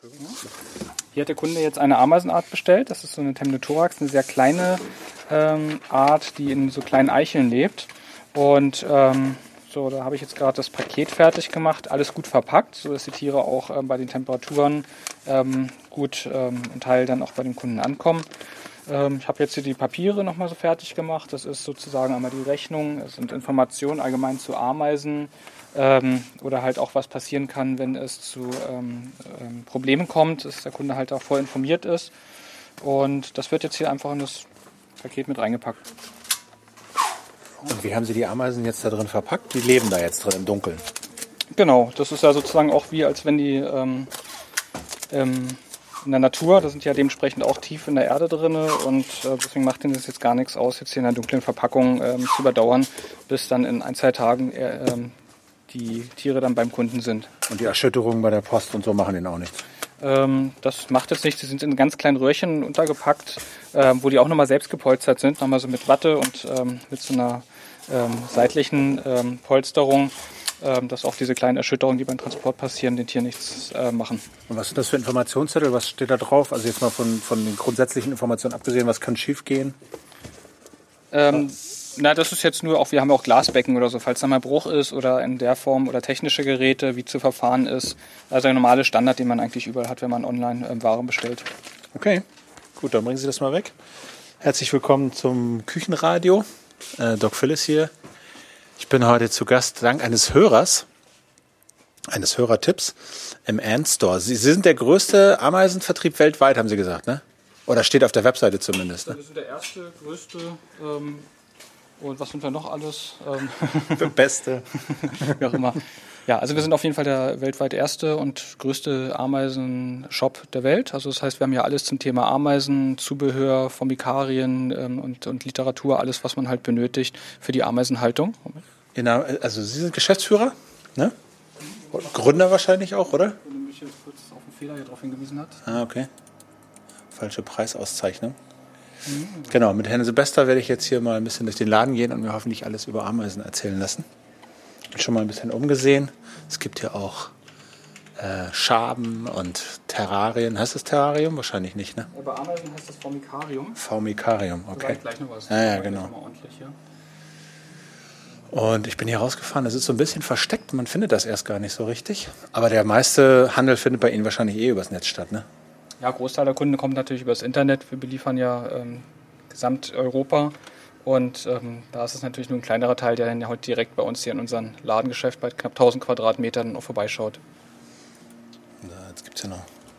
Hier hat der Kunde jetzt eine Ameisenart bestellt. Das ist so eine Temnothorax, eine sehr kleine Art, die in so kleinen Eicheln lebt. Und so, da habe ich jetzt gerade das Paket fertig gemacht, alles gut verpackt, sodass die Tiere auch bei den Temperaturen gut im Teil dann auch bei den Kunden ankommen. Ich habe jetzt hier die Papiere nochmal so fertig gemacht. Das ist sozusagen einmal die Rechnung. Es sind Informationen allgemein zu Ameisen oder halt auch, was passieren kann, wenn es zu Problemen kommt, dass der Kunde halt auch voll informiert ist. Und das wird jetzt hier einfach in das Paket mit reingepackt. Und wie haben Sie die Ameisen jetzt da drin verpackt? Die leben da jetzt drin im Dunkeln. Genau, das ist ja sozusagen auch wie, als wenn die in der Natur, da sind ja dementsprechend auch tief in der Erde drin und deswegen macht ihnen das jetzt gar nichts aus, jetzt hier in der dunklen Verpackung zu überdauern, bis dann in 1-2 Tagen die Tiere dann beim Kunden sind. Und die Erschütterungen bei der Post und so machen denen auch nichts? Das macht jetzt nichts, die sind in ganz kleinen Röhrchen untergepackt, wo die auch nochmal selbst gepolstert sind, nochmal so mit Watte und mit so einer seitlichen Polsterung, dass auch diese kleinen Erschütterungen, die beim Transport passieren, den Tieren nichts machen. Und was sind das für Informationszettel? Was steht da drauf? Also jetzt mal von den grundsätzlichen Informationen abgesehen, was kann schief gehen? Das ist jetzt nur auch, wir haben auch Glasbecken oder so, falls da mal Bruch ist oder in der Form oder technische Geräte, wie zu verfahren ist. Also der normale Standard, den man eigentlich überall hat, wenn man online Waren bestellt. Okay, gut, dann bringen Sie das mal weg. Herzlich willkommen zum Küchenradio. Doc Phillis hier. Ich bin heute zu Gast dank eines Hörers, eines Hörertipps im Ant Store. Sie sind der größte Ameisenvertrieb weltweit, haben Sie gesagt, ne? Oder steht auf der Webseite zumindest, ne? Wir sind der erste, größte und was sind wir noch alles? Der Beste. Wie auch immer. Ja, also wir sind auf jeden Fall der weltweit erste und größte Ameisenshop der Welt. Also das heißt, wir haben ja alles zum Thema Ameisen, Zubehör, Formikarien und Literatur, alles, was man halt benötigt für die Ameisenhaltung. Genau, also Sie sind Geschäftsführer, ne? Gründer wahrscheinlich auch, oder? Wenn du mich jetzt kurz auf den Fehler hier drauf hingewiesen hat. Ah, okay. Falsche Preisauszeichnung. Genau, mit Herrn Silvester werde ich jetzt hier mal ein bisschen durch den Laden gehen und mir hoffentlich alles über Ameisen erzählen lassen. Ich bin schon mal ein bisschen umgesehen. Es gibt hier auch Schaben und Terrarien. Heißt das Terrarium? Wahrscheinlich nicht, ne? Bei Ameisen heißt das Formikarium. Formikarium, okay. Gleich noch was. Ja, genau. Und ich bin hier rausgefahren. Das ist so ein bisschen versteckt. Man findet das erst gar nicht so richtig. Aber der meiste Handel findet bei Ihnen wahrscheinlich übers Netz statt, ne? Ja, Großteil der Kunden kommt natürlich übers Internet. Wir beliefern ja Gesamteuropa und da ist es natürlich nur ein kleinerer Teil, der dann ja heute direkt bei uns hier in unserem Ladengeschäft bei knapp 1000 Quadratmetern auch vorbeischaut. Jetzt gibt es ja noch.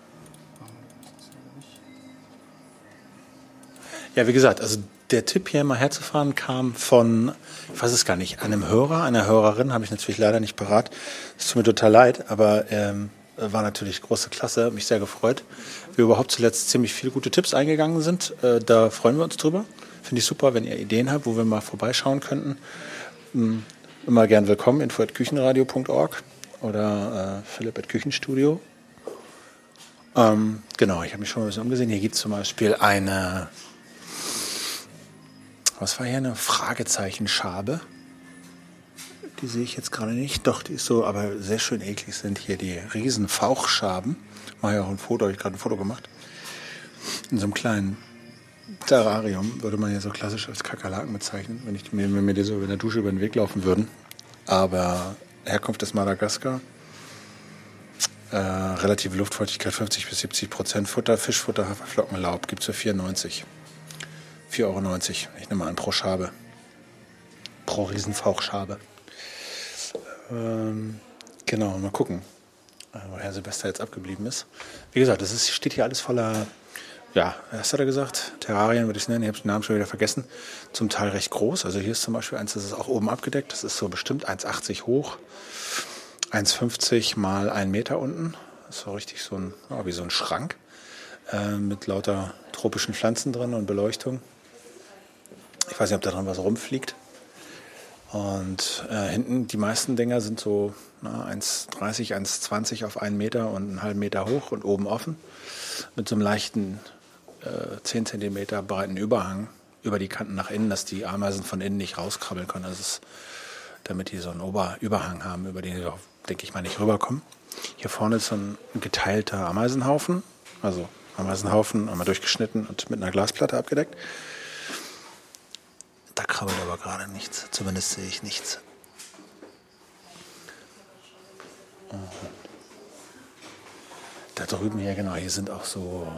Ja, wie gesagt, also der Tipp hier mal herzufahren kam von, ich weiß es gar nicht, einem Hörer, einer Hörerin, habe ich natürlich leider nicht parat. Es tut mir total leid, aber war natürlich große Klasse, hat mich sehr gefreut. Wir überhaupt zuletzt ziemlich viele gute Tipps eingegangen sind. Da freuen wir uns drüber. Finde ich super, wenn ihr Ideen habt, wo wir mal vorbeischauen könnten. Immer gern willkommen, info@küchenradio.org oder Philipp@Küchenstudio. Genau, ich habe mich schon mal ein bisschen umgesehen. Hier gibt es zum Beispiel eine, was war hier, eine Fragezeichenschabe. Die sehe ich jetzt gerade nicht. Doch, die ist so, aber sehr schön eklig sind hier die Riesenfauchschaben. Mache ja auch ein Foto, habe ich gerade ein Foto gemacht. In so einem kleinen Terrarium würde man ja so klassisch als Kakerlaken bezeichnen, wenn mir die so in der Dusche über den Weg laufen würden. Aber Herkunft ist Madagaskar. Relative Luftfeuchtigkeit 50-70%. Futter, Fischfutter, Haferflocken, Laub. Gibt es für 4,90 €. Ich nehme an, pro Schabe. Pro Riesenfauchschabe. Genau, mal gucken, wo Herr Silvester jetzt abgeblieben ist. Wie gesagt, steht hier alles voller, ja, was hat er gesagt? Terrarien würde ich es nennen, ich habe den Namen schon wieder vergessen. Zum Teil recht groß. Also hier ist zum Beispiel eins, das ist auch oben abgedeckt. Das ist so bestimmt 1,80 hoch, 1,50 mal 1 Meter unten. Das ist so richtig so ein, wie so ein Schrank mit lauter tropischen Pflanzen drin und Beleuchtung. Ich weiß nicht, ob da dran was rumfliegt. Und hinten, die meisten Dinger sind so 1,30, 1,20 auf 1 Meter und einen halben Meter hoch und oben offen. Mit so einem leichten 10 Zentimeter breiten Überhang über die Kanten nach innen, dass die Ameisen von innen nicht rauskrabbeln können. Das ist, damit die so einen Überhang haben, über den sie denke ich mal, nicht rüberkommen. Hier vorne ist so ein geteilter Ameisenhaufen. Also Ameisenhaufen einmal durchgeschnitten und mit einer Glasplatte abgedeckt. Da krabbelt aber gerade nichts. Zumindest sehe ich nichts. Da drüben hier, genau, hier sind auch so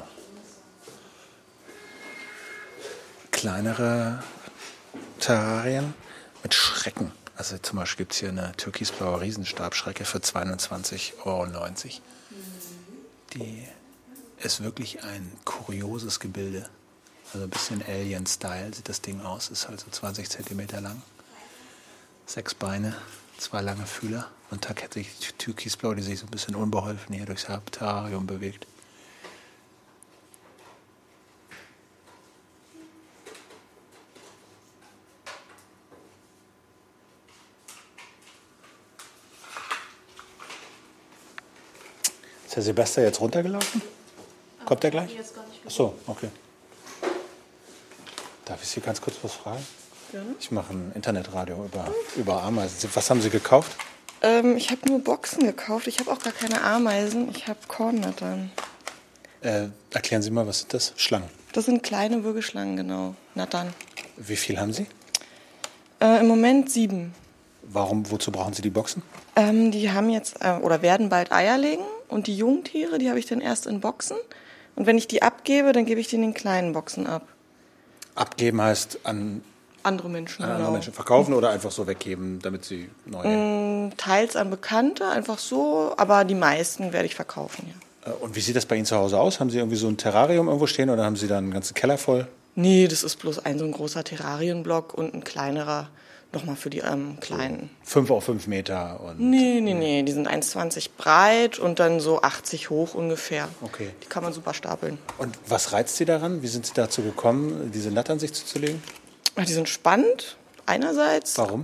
kleinere Terrarien mit Schrecken. Also zum Beispiel gibt es hier eine türkisblaue Riesenstabschrecke für 22,90 €. Die ist wirklich ein kurioses Gebilde. Also ein bisschen Alien-Style sieht das Ding aus. Ist halt so 20 Zentimeter lang. 6 Beine, 2 lange Fühler. Und tatsächlich türkisblau, die sich so ein bisschen unbeholfen hier durchs Terrarium bewegt. Ist der Silvester jetzt runtergelaufen? Kommt der gleich? Ach so, okay. Darf ich Sie ganz kurz was fragen? Gerne. Ich mache ein Internetradio über Ameisen. Was haben Sie gekauft? Ich habe nur Boxen gekauft. Ich habe auch gar keine Ameisen. Ich habe Kornnattern. Erklären Sie mal, was sind das? Schlangen. Das sind kleine Würgeschlangen, genau. Nattern. Wie viel haben Sie? Im Moment 7. Wozu brauchen Sie die Boxen? Die haben jetzt oder werden bald Eier legen. Und die Jungtiere, die habe ich dann erst in Boxen. Und wenn ich die abgebe, dann gebe ich die in den kleinen Boxen ab. Abgeben heißt an Andere Menschen, andere Menschen verkaufen oder einfach so weggeben, damit sie neue... Teils an Bekannte, einfach so. Aber die meisten werde ich verkaufen, ja. Und wie sieht das bei Ihnen zu Hause aus? Haben Sie irgendwie so ein Terrarium irgendwo stehen oder haben Sie da einen ganzen Keller voll? Nee, das ist bloß so ein großer Terrarienblock und ein kleinerer nochmal für die kleinen. 5 auf 5 Meter? Und Nee, die sind 1,20 breit und dann so 80 hoch ungefähr. Okay. Die kann man super stapeln. Und was reizt Sie daran? Wie sind Sie dazu gekommen, diese Nattern sich zuzulegen? Die sind spannend, einerseits. Warum?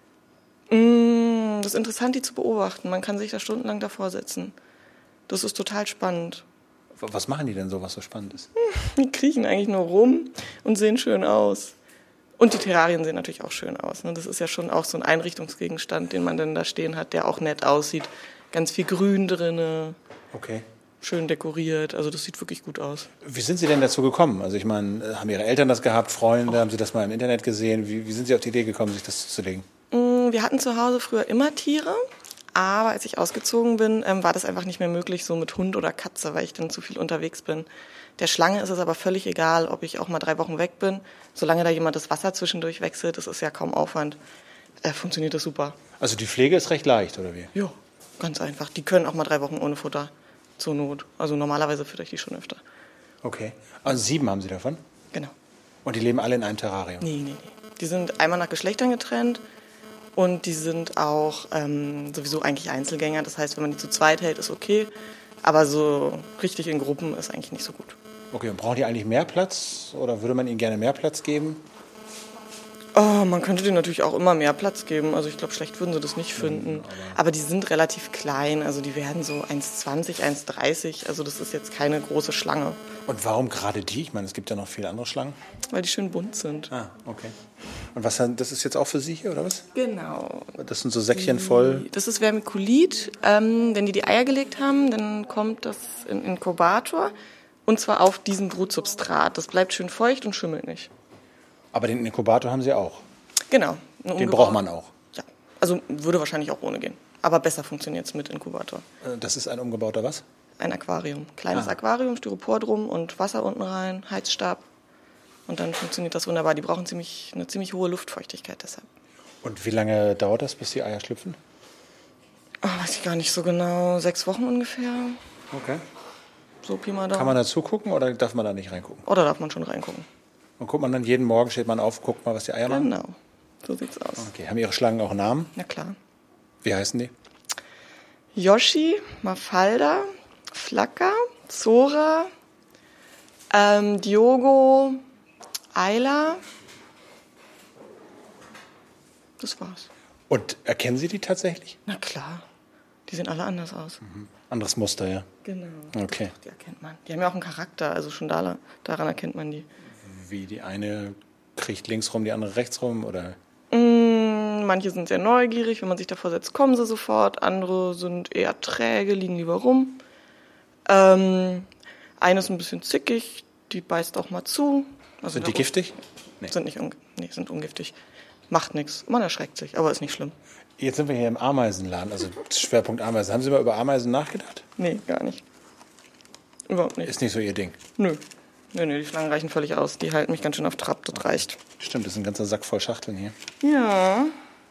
Das ist interessant, die zu beobachten. Man kann sich da stundenlang davor setzen. Das ist total spannend. Was machen die denn so, was so spannend ist? Die kriechen eigentlich nur rum und sehen schön aus. Und die Terrarien sehen natürlich auch schön aus. Ne? Das ist ja schon auch so ein Einrichtungsgegenstand, den man dann da stehen hat, der auch nett aussieht. Ganz viel Grün drin, Okay. schön dekoriert. Also das sieht wirklich gut aus. Wie sind Sie denn dazu gekommen? Also ich meine, haben Ihre Eltern das gehabt, Freunde, haben Sie das mal im Internet gesehen? Wie sind Sie auf die Idee gekommen, sich das zuzulegen? Wir hatten zu Hause früher immer Tiere. Aber als ich ausgezogen bin, war das einfach nicht mehr möglich, so mit Hund oder Katze, weil ich dann zu viel unterwegs bin. Der Schlange ist es aber völlig egal, ob ich auch mal 3 Wochen weg bin. Solange da jemand das Wasser zwischendurch wechselt, das ist ja kaum Aufwand, funktioniert das super. Also die Pflege ist recht leicht, oder wie? Ja, ganz einfach. Die können auch mal 3 Wochen ohne Futter, zur Not. Also normalerweise fütter ich die schon öfter. Okay. Also 7 haben Sie davon? Genau. Und die leben alle in einem Terrarium? Nee. Die sind einmal nach Geschlechtern getrennt. Und die sind auch sowieso eigentlich Einzelgänger. Das heißt, wenn man die zu zweit hält, ist okay. Aber so richtig in Gruppen ist eigentlich nicht so gut. Okay, und brauchen die eigentlich mehr Platz? Oder würde man ihnen gerne mehr Platz geben? Oh, man könnte denen natürlich auch immer mehr Platz geben. Also ich glaube, schlecht würden sie das nicht finden. Aber die sind relativ klein. Also die werden so 1,20, 1,30. Also das ist jetzt keine große Schlange. Und warum gerade die? Ich meine, es gibt ja noch viele andere Schlangen. Weil die schön bunt sind. Ah, okay. Und das ist jetzt auch für Sie hier, oder was? Genau. Das sind so Säckchen voll. Das ist Vermiculit. Wenn die Eier gelegt haben, dann kommt das in den Inkubator. Und zwar auf diesem Brutsubstrat. Das bleibt schön feucht und schimmelt nicht. Aber den Inkubator haben Sie auch. Genau. Den braucht man auch. Ja. Also würde wahrscheinlich auch ohne gehen. Aber besser funktioniert es mit Inkubator. Das ist ein umgebauter was? Ein Aquarium. Kleines Aquarium, Styropor drum und Wasser unten rein, Heizstab. Und dann funktioniert das wunderbar. Die brauchen eine ziemlich hohe Luftfeuchtigkeit deshalb. Und wie lange dauert das, bis die Eier schlüpfen? Oh, weiß ich gar nicht so genau. 6 Wochen ungefähr. Okay. So Pi mal Daumen. Kann man da zugucken oder darf man da nicht reingucken? Oder darf man schon reingucken? Und guckt man dann jeden Morgen, steht man auf, guckt mal, was die Eier machen? Genau. So sieht's aus. Okay. Haben Ihre Schlangen auch einen Namen? Na klar. Wie heißen die? Yoshi, Mafalda, Flaka, Zora, Diogo, Ayla. Das war's. Und erkennen Sie die tatsächlich? Na klar. Die sehen alle anders aus. Anderes Muster, ja. Genau. Okay. Die erkennt man. Die haben ja auch einen Charakter, also schon daran erkennt man die. Wie die eine kriecht links rum, die andere rechts rum, oder? Manche sind sehr neugierig, wenn man sich davor setzt, kommen sie sofort. Andere sind eher träge, liegen lieber rum. Eine ist ein bisschen zickig, die beißt auch mal zu. Also Sind die giftig? Nee. Sind ungiftig. Macht nichts. Man erschreckt sich, aber ist nicht schlimm. Jetzt sind wir hier im Ameisenladen, also Schwerpunkt Ameisen. Haben Sie mal über Ameisen nachgedacht? Nee, gar nicht. Überhaupt nicht. Ist nicht so Ihr Ding. Nö, die Schlangen reichen völlig aus. Die halten mich ganz schön auf Trab, das reicht. Stimmt, das ist ein ganzer Sack voll Schachteln hier. Ja.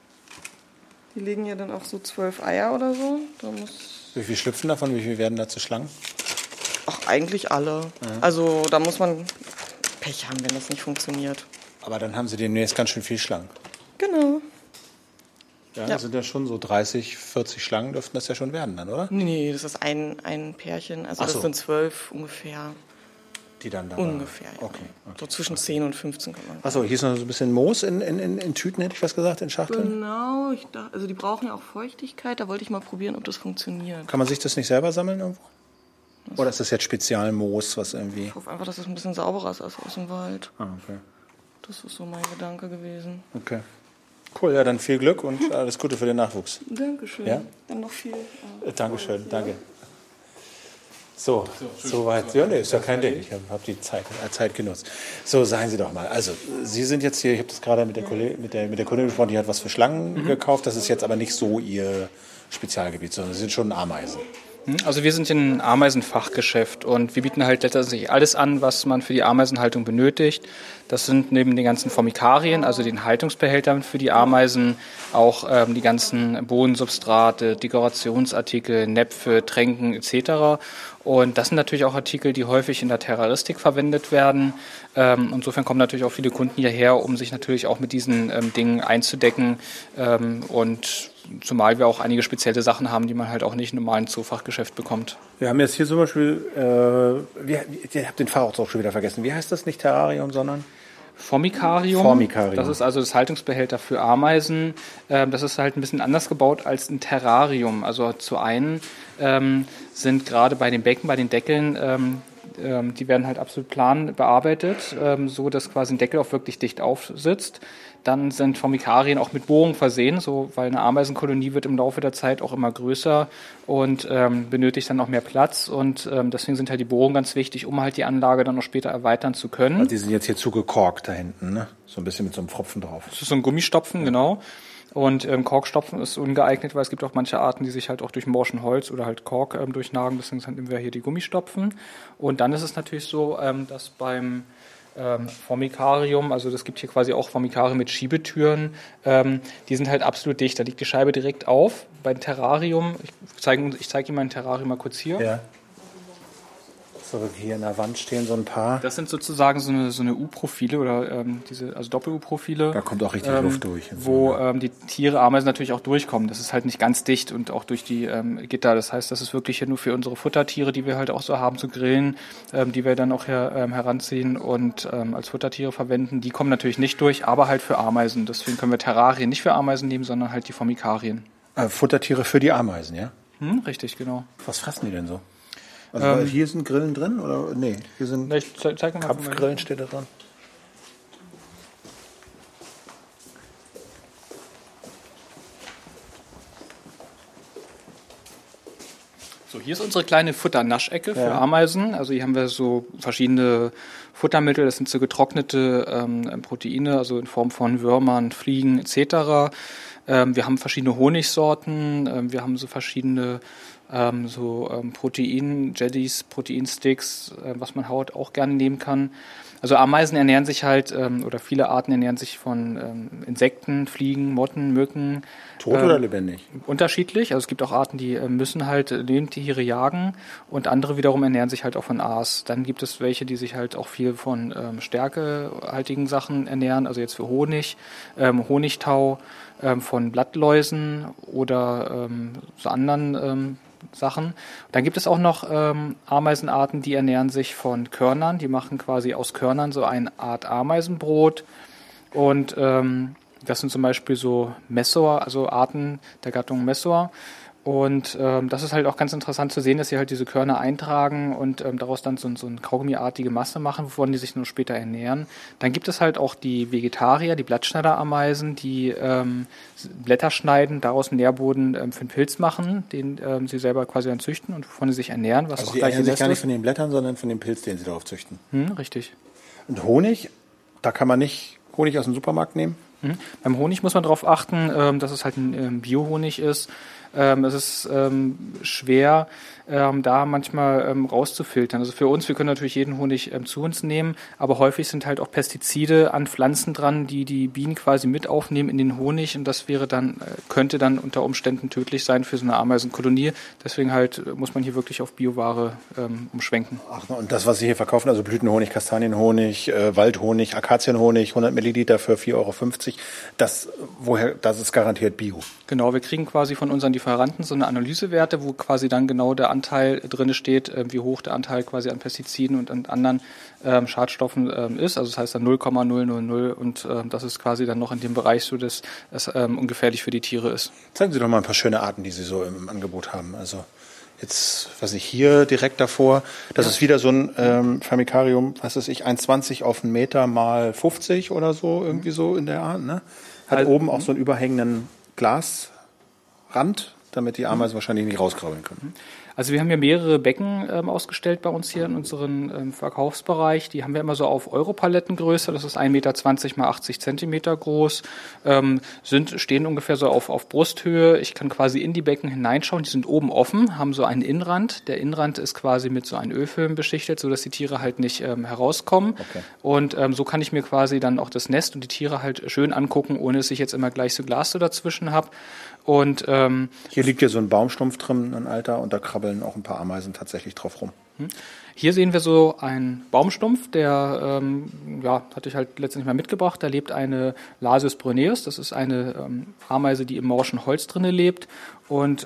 Die legen ja dann auch so 12 Eier oder so. Wie viel schlüpfen davon? Wie viel werden da zu Schlangen? Ach, eigentlich alle. Also da muss man Pech haben, wenn das nicht funktioniert. Aber dann haben Sie demnächst ganz schön viel Schlangen. Genau. Ja, das sind ja schon so 30, 40 Schlangen dürften das ja schon werden dann, oder? Nee, das ist ein Pärchen. Also das sind 12 ungefähr. Die dann da Ungefähr, ja. Okay. So zwischen 10 und 15 kann man. Achso, hier ist noch so ein bisschen Moos in Tüten, hätte ich was gesagt, in Schachteln. Genau, also die brauchen ja auch Feuchtigkeit. Da wollte ich mal probieren, ob das funktioniert. Kann man sich das nicht selber sammeln irgendwo? Oder ist das jetzt Spezialmoos, was irgendwie... Ich hoffe einfach, dass es ein bisschen sauberer ist als aus dem Wald. Ah, okay. Das ist so mein Gedanke gewesen. Okay. Cool, ja, dann viel Glück und alles Gute für den Nachwuchs. Dankeschön. Ja? Dann noch viel. Dankeschön, danke. So, soweit. Ja, nee, ist ja kein Ding. Ich habe die Zeit genutzt. So, sagen Sie doch mal. Also, Sie sind jetzt hier, ich habe das gerade mit der Kundin gesprochen, die hat was für Schlangen gekauft. Das ist jetzt aber nicht so Ihr Spezialgebiet, sondern Sie sind schon Ameisen. Also wir sind ein Ameisenfachgeschäft und wir bieten halt letztendlich alles an, was man für die Ameisenhaltung benötigt. Das sind neben den ganzen Formikarien, also den Haltungsbehältern für die Ameisen, auch die ganzen Bodensubstrate, Dekorationsartikel, Näpfe, Tränken etc. Und das sind natürlich auch Artikel, die häufig in der Terroristik verwendet werden. Insofern kommen natürlich auch viele Kunden hierher, um sich natürlich auch mit diesen Dingen einzudecken. Und zumal wir auch einige spezielle Sachen haben, die man halt auch nicht im normalen Zoofachgeschäft bekommt. Wir haben jetzt hier zum Beispiel, ich habe den Fachausdruck schon wieder vergessen. Wie heißt das? Nicht Terrarium, sondern? Formikarium. Formikarium. Das ist also das Haltungsbehälter für Ameisen. Das ist halt ein bisschen anders gebaut als ein Terrarium. Also zu einen sind gerade bei den Becken, bei den Deckeln, die werden halt absolut plan bearbeitet, so dass quasi ein Deckel auch wirklich dicht aufsitzt. Dann sind Formikarien auch mit Bohrungen versehen, so, weil eine Ameisenkolonie wird im Laufe der Zeit auch immer größer und benötigt dann auch mehr Platz. Und deswegen sind halt die Bohrungen ganz wichtig, um halt die Anlage dann noch später erweitern zu können. Also die sind jetzt hier zugekorkt da hinten, ne? So ein bisschen mit so einem Pfropfen drauf. Das ist so ein Gummistopfen, genau. Und Korkstopfen ist ungeeignet, weil es gibt auch manche Arten, die sich halt auch durch morschen Holz oder halt Kork durchnagen. Deswegen nehmen wir hier die Gummistopfen. Und dann ist es natürlich so, dass beim Formikarium, also das gibt hier quasi auch Formikarien mit Schiebetüren, die sind halt absolut dicht. Da liegt die Scheibe direkt auf. Beim Terrarium, ich zeige Ihnen mein Terrarium mal kurz hier. Ja. So, hier in der Wand stehen so ein paar. Das sind sozusagen so eine U-Profile oder also Doppel-U-Profile. Da kommt auch richtig Luft durch. Wo die Tiere, Ameisen natürlich auch durchkommen. Das ist halt nicht ganz dicht und auch durch die Gitter. Das heißt, das ist wirklich hier nur für unsere Futtertiere, die wir halt auch so haben zu grillen, die wir dann auch heranziehen und als Futtertiere verwenden. Die kommen natürlich nicht durch, aber halt für Ameisen. Deswegen können wir Terrarien nicht für Ameisen nehmen, sondern halt die Formikarien. Futtertiere für die Ameisen, ja? Richtig, genau. Was fressen die denn so? Also hier sind Grillen drin? Oder? Nee, hier sind Kapfgrillen steht da dran. So, hier ist unsere kleine Futternaschecke für Ameisen. Also hier haben wir so verschiedene Futtermittel. Das sind so getrocknete Proteine, also in Form von Würmern, Fliegen etc. Wir haben verschiedene Honigsorten. Wir haben so verschiedene Protein-Jellies, Proteinsticks, was man auch gerne nehmen kann. Also Ameisen ernähren sich halt, oder viele Arten ernähren sich von Insekten, Fliegen, Motten, Mücken. Tot oder lebendig? Unterschiedlich. Also es gibt auch Arten, die müssen halt Lebendtiere jagen und andere wiederum ernähren sich halt auch von Aas. Dann gibt es welche, die sich halt auch viel von stärkehaltigen Sachen ernähren, also jetzt für Honig, Honigtau, von Blattläusen oder so anderen Sachen. Dann gibt es auch noch Ameisenarten, die ernähren sich von Körnern. Die machen quasi aus Körnern so eine Art Ameisenbrot. Und das sind zum Beispiel so Messor, also Arten der Gattung Messor. Und das ist halt auch ganz interessant zu sehen, dass sie halt diese Körner eintragen und daraus dann so eine Kaugummiartige Masse machen, wovon die sich nur später ernähren. Dann gibt es halt auch die Vegetarier, die Blattschneiderameisen, die Blätter schneiden, daraus einen Nährboden für den Pilz machen, den sie selber quasi dann züchten und wovon sie sich ernähren. Was Also auch die gleich ernähren sich gar nicht ist. von den Blättern, sondern von dem Pilz, den sie darauf züchten. Richtig. Und Honig, da kann man nicht Honig aus dem Supermarkt nehmen? Beim Honig muss man darauf achten, dass es halt ein Biohonig ist. Es ist schwer, da manchmal rauszufiltern. Also für uns, wir können natürlich jeden Honig zu uns nehmen, aber häufig sind halt auch Pestizide an Pflanzen dran, die die Bienen quasi mit aufnehmen in den Honig und das wäre dann, könnte dann unter Umständen tödlich sein für so eine Ameisenkolonie. Deswegen halt muss man hier wirklich auf Bioware umschwenken. Ach, und das, was Sie hier verkaufen, also Blütenhonig, Kastanienhonig, Waldhonig, Akazienhonig, 100 Milliliter für 4,50 €, das ist garantiert Bio. Genau, wir kriegen quasi von unseren Lieferanten so eine Analysewerte, wo quasi dann genau der Anteil drin steht, wie hoch der Anteil quasi an Pestiziden und an anderen Schadstoffen ist. Also das heißt dann 0,000 und das ist quasi dann noch in dem Bereich so, dass es ungefährlich für die Tiere ist. Zeigen Sie doch mal ein paar schöne Arten, die Sie so im Angebot haben. Also jetzt, weiß ich, hier direkt davor, das ist wieder so ein Formicarium, was weiß ich, 1,20 auf 1 Meter mal 50 oder so, irgendwie so in der Art, ne? Hat Also, oben auch so einen überhängenden Glasrand, damit die Ameisen wahrscheinlich nicht rauskrabbeln können. Also wir haben hier mehrere Becken ausgestellt bei uns hier in unserem Verkaufsbereich. Die haben wir immer so auf Europalettengröße. Das ist 1,20 Meter mal 80 Zentimeter groß. Stehen ungefähr so auf Brusthöhe. Ich kann quasi in die Becken hineinschauen. Die sind oben offen, haben so einen Innenrand. Der Innenrand ist quasi mit so einem Ölfilm beschichtet, sodass die Tiere halt nicht herauskommen. Okay. Und so kann ich mir quasi dann auch das Nest und die Tiere halt schön angucken, ohne dass ich jetzt immer gleich so Glas so dazwischen habe. Und Hier liegt ja so ein Baumstumpf drin, ein alter, und da krabbeln auch ein paar Ameisen tatsächlich drauf rum. hier sehen wir so einen Baumstumpf, der hatte ich halt letztendlich mal mitgebracht. Da lebt eine Lasius bruneus. Das ist eine Ameise, die im morschen Holz drinne lebt. Und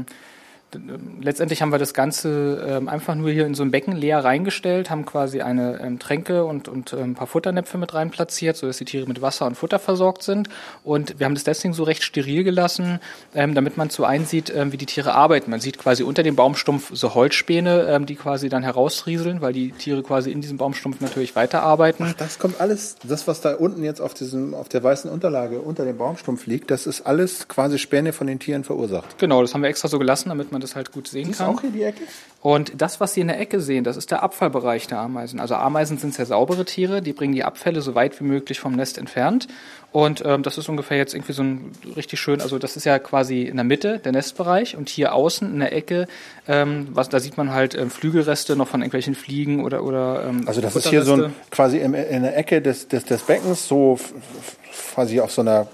letztendlich haben wir das Ganze einfach nur hier in so ein Becken leer reingestellt, haben quasi eine Tränke und ein paar Futternäpfe mit rein platziert, sodass die Tiere mit Wasser und Futter versorgt sind. Und wir haben das deswegen so recht steril gelassen, damit man so einsieht, wie die Tiere arbeiten. Man sieht quasi unter dem Baumstumpf so Holzspäne, die quasi dann herausrieseln, weil die Tiere quasi in diesem Baumstumpf natürlich weiterarbeiten. Ach, das kommt alles, das, was da unten jetzt auf der weißen Unterlage unter dem Baumstumpf liegt, das ist alles quasi Späne von den Tieren verursacht. Genau, das haben wir extra so gelassen, damit man das halt gut sehen Ist kann. auch hier die Ecke? Und das, was Sie in der Ecke sehen, das ist der Abfallbereich der Ameisen. Also Ameisen sind sehr saubere Tiere, die bringen die Abfälle so weit wie möglich vom Nest entfernt. Und das ist ungefähr jetzt irgendwie so ein richtig schön, also das ist ja quasi in der Mitte der Nestbereich und hier außen in der Ecke, da sieht man halt Flügelreste noch von irgendwelchen Fliegen oder Also das ist hier so ein, quasi in der Ecke des Beckens, so quasi auf so einer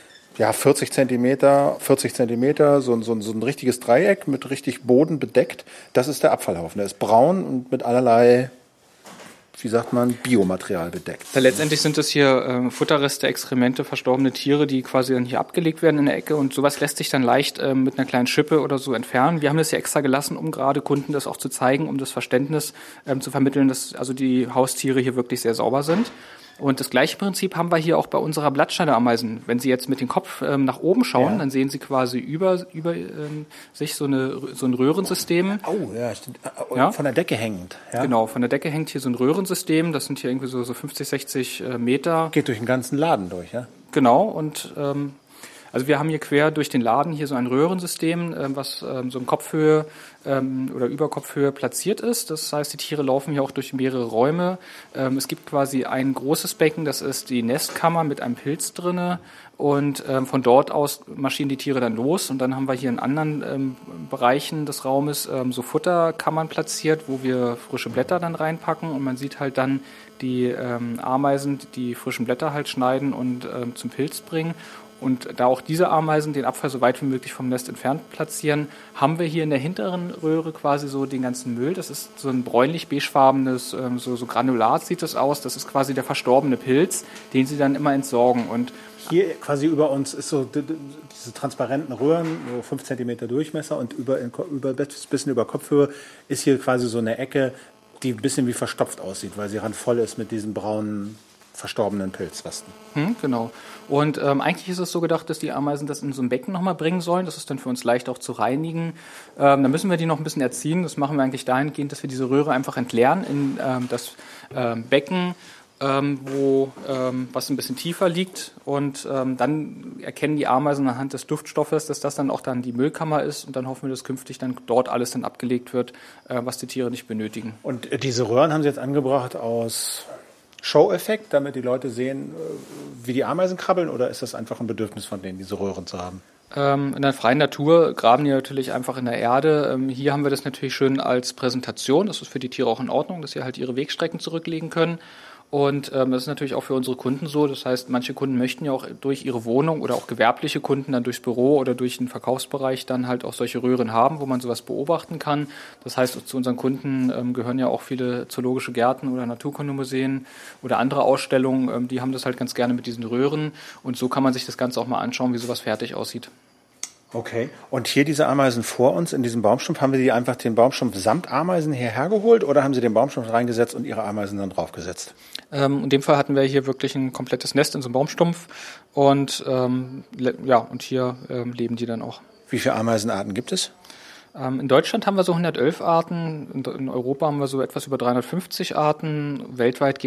40 Zentimeter, so ein richtiges Dreieck mit richtig Boden bedeckt. Das ist der Abfallhaufen. Der ist braun und mit allerlei, wie sagt man, Biomaterial bedeckt. Ja, letztendlich sind das hier Futterreste, Exkremente, verstorbene Tiere, die quasi dann hier abgelegt werden in der Ecke und sowas lässt sich dann leicht mit einer kleinen Schippe oder so entfernen. Wir haben das hier extra gelassen, um gerade Kunden das auch zu zeigen, um das Verständnis zu vermitteln, dass also die Haustiere hier wirklich sehr sauber sind. Und das gleiche Prinzip haben wir hier auch bei unserer Blattschneiderameisen. Wenn Sie jetzt mit dem Kopf nach oben schauen, dann sehen Sie quasi über sich so ein Röhrensystem. Oh, ja, stimmt. Ja? Von der Decke hängend. Ja? Genau, von der Decke hängt hier so ein Röhrensystem. Das sind hier irgendwie so 50, 60 Meter. Geht durch den ganzen Laden durch, ja? Genau, und also wir haben hier quer durch den Laden hier so ein Röhrensystem, was so in Kopfhöhe oder über Kopfhöhe platziert ist. Das heißt, die Tiere laufen hier auch durch mehrere Räume. Es gibt quasi ein großes Becken, das ist die Nestkammer mit einem Pilz drinne. Und von dort aus marschieren die Tiere dann los. Und dann haben wir hier in anderen Bereichen des Raumes so Futterkammern platziert, wo wir frische Blätter dann reinpacken. Und man sieht halt dann die Ameisen, die frischen Blätter halt schneiden und zum Pilz bringen. Und da auch diese Ameisen den Abfall so weit wie möglich vom Nest entfernt platzieren, haben wir hier in der hinteren Röhre quasi so den ganzen Müll. Das ist so ein bräunlich-beigefarbenes, so Granulat sieht das aus. Das ist quasi der verstorbene Pilz, den sie dann immer entsorgen. Und hier quasi über uns ist so diese transparenten Röhren, so 5 Zentimeter Durchmesser und bisschen über Kopfhöhe ist hier quasi so eine Ecke, die ein bisschen wie verstopft aussieht, weil sie randvoll ist mit diesen braunen verstorbenen Pilzresten. Genau. Und eigentlich ist es so gedacht, dass die Ameisen das in so ein Becken nochmal bringen sollen. Das ist dann für uns leicht auch zu reinigen. Dann müssen wir die noch ein bisschen erziehen. Das machen wir eigentlich dahingehend, dass wir diese Röhre einfach entleeren in das Becken, was ein bisschen tiefer liegt. Und dann erkennen die Ameisen anhand des Duftstoffes, dass das dann auch dann die Müllkammer ist. Und dann hoffen wir, dass künftig dann dort alles dann abgelegt wird, was die Tiere nicht benötigen. Und diese Röhren haben Sie jetzt angebracht aus Show-Effekt, damit die Leute sehen, wie die Ameisen krabbeln, oder ist das einfach ein Bedürfnis von denen, diese Röhren zu haben? In der freien Natur graben die natürlich einfach in der Erde. Hier haben wir das natürlich schön als Präsentation. Das ist für die Tiere auch in Ordnung, dass sie halt ihre Wegstrecken zurücklegen können. Und das ist natürlich auch für unsere Kunden so. Das heißt, manche Kunden möchten ja auch durch ihre Wohnung oder auch gewerbliche Kunden dann durchs Büro oder durch den Verkaufsbereich dann halt auch solche Röhren haben, wo man sowas beobachten kann. Das heißt, zu unseren Kunden gehören ja auch viele zoologische Gärten oder Naturkundemuseen oder andere Ausstellungen. Die haben das halt ganz gerne mit diesen Röhren. Und so kann man sich das Ganze auch mal anschauen, wie sowas fertig aussieht. Okay. Und hier diese Ameisen vor uns in diesem Baumstumpf, haben wir die einfach den Baumstumpf samt Ameisen hierher geholt oder haben Sie den Baumstumpf reingesetzt und Ihre Ameisen dann draufgesetzt? In dem Fall hatten wir hier wirklich ein komplettes Nest in so einem Baumstumpf und und hier leben die dann auch. Wie viele Ameisenarten gibt es? In Deutschland haben wir so 111 Arten, in Europa haben wir so etwas über 350 Arten, weltweit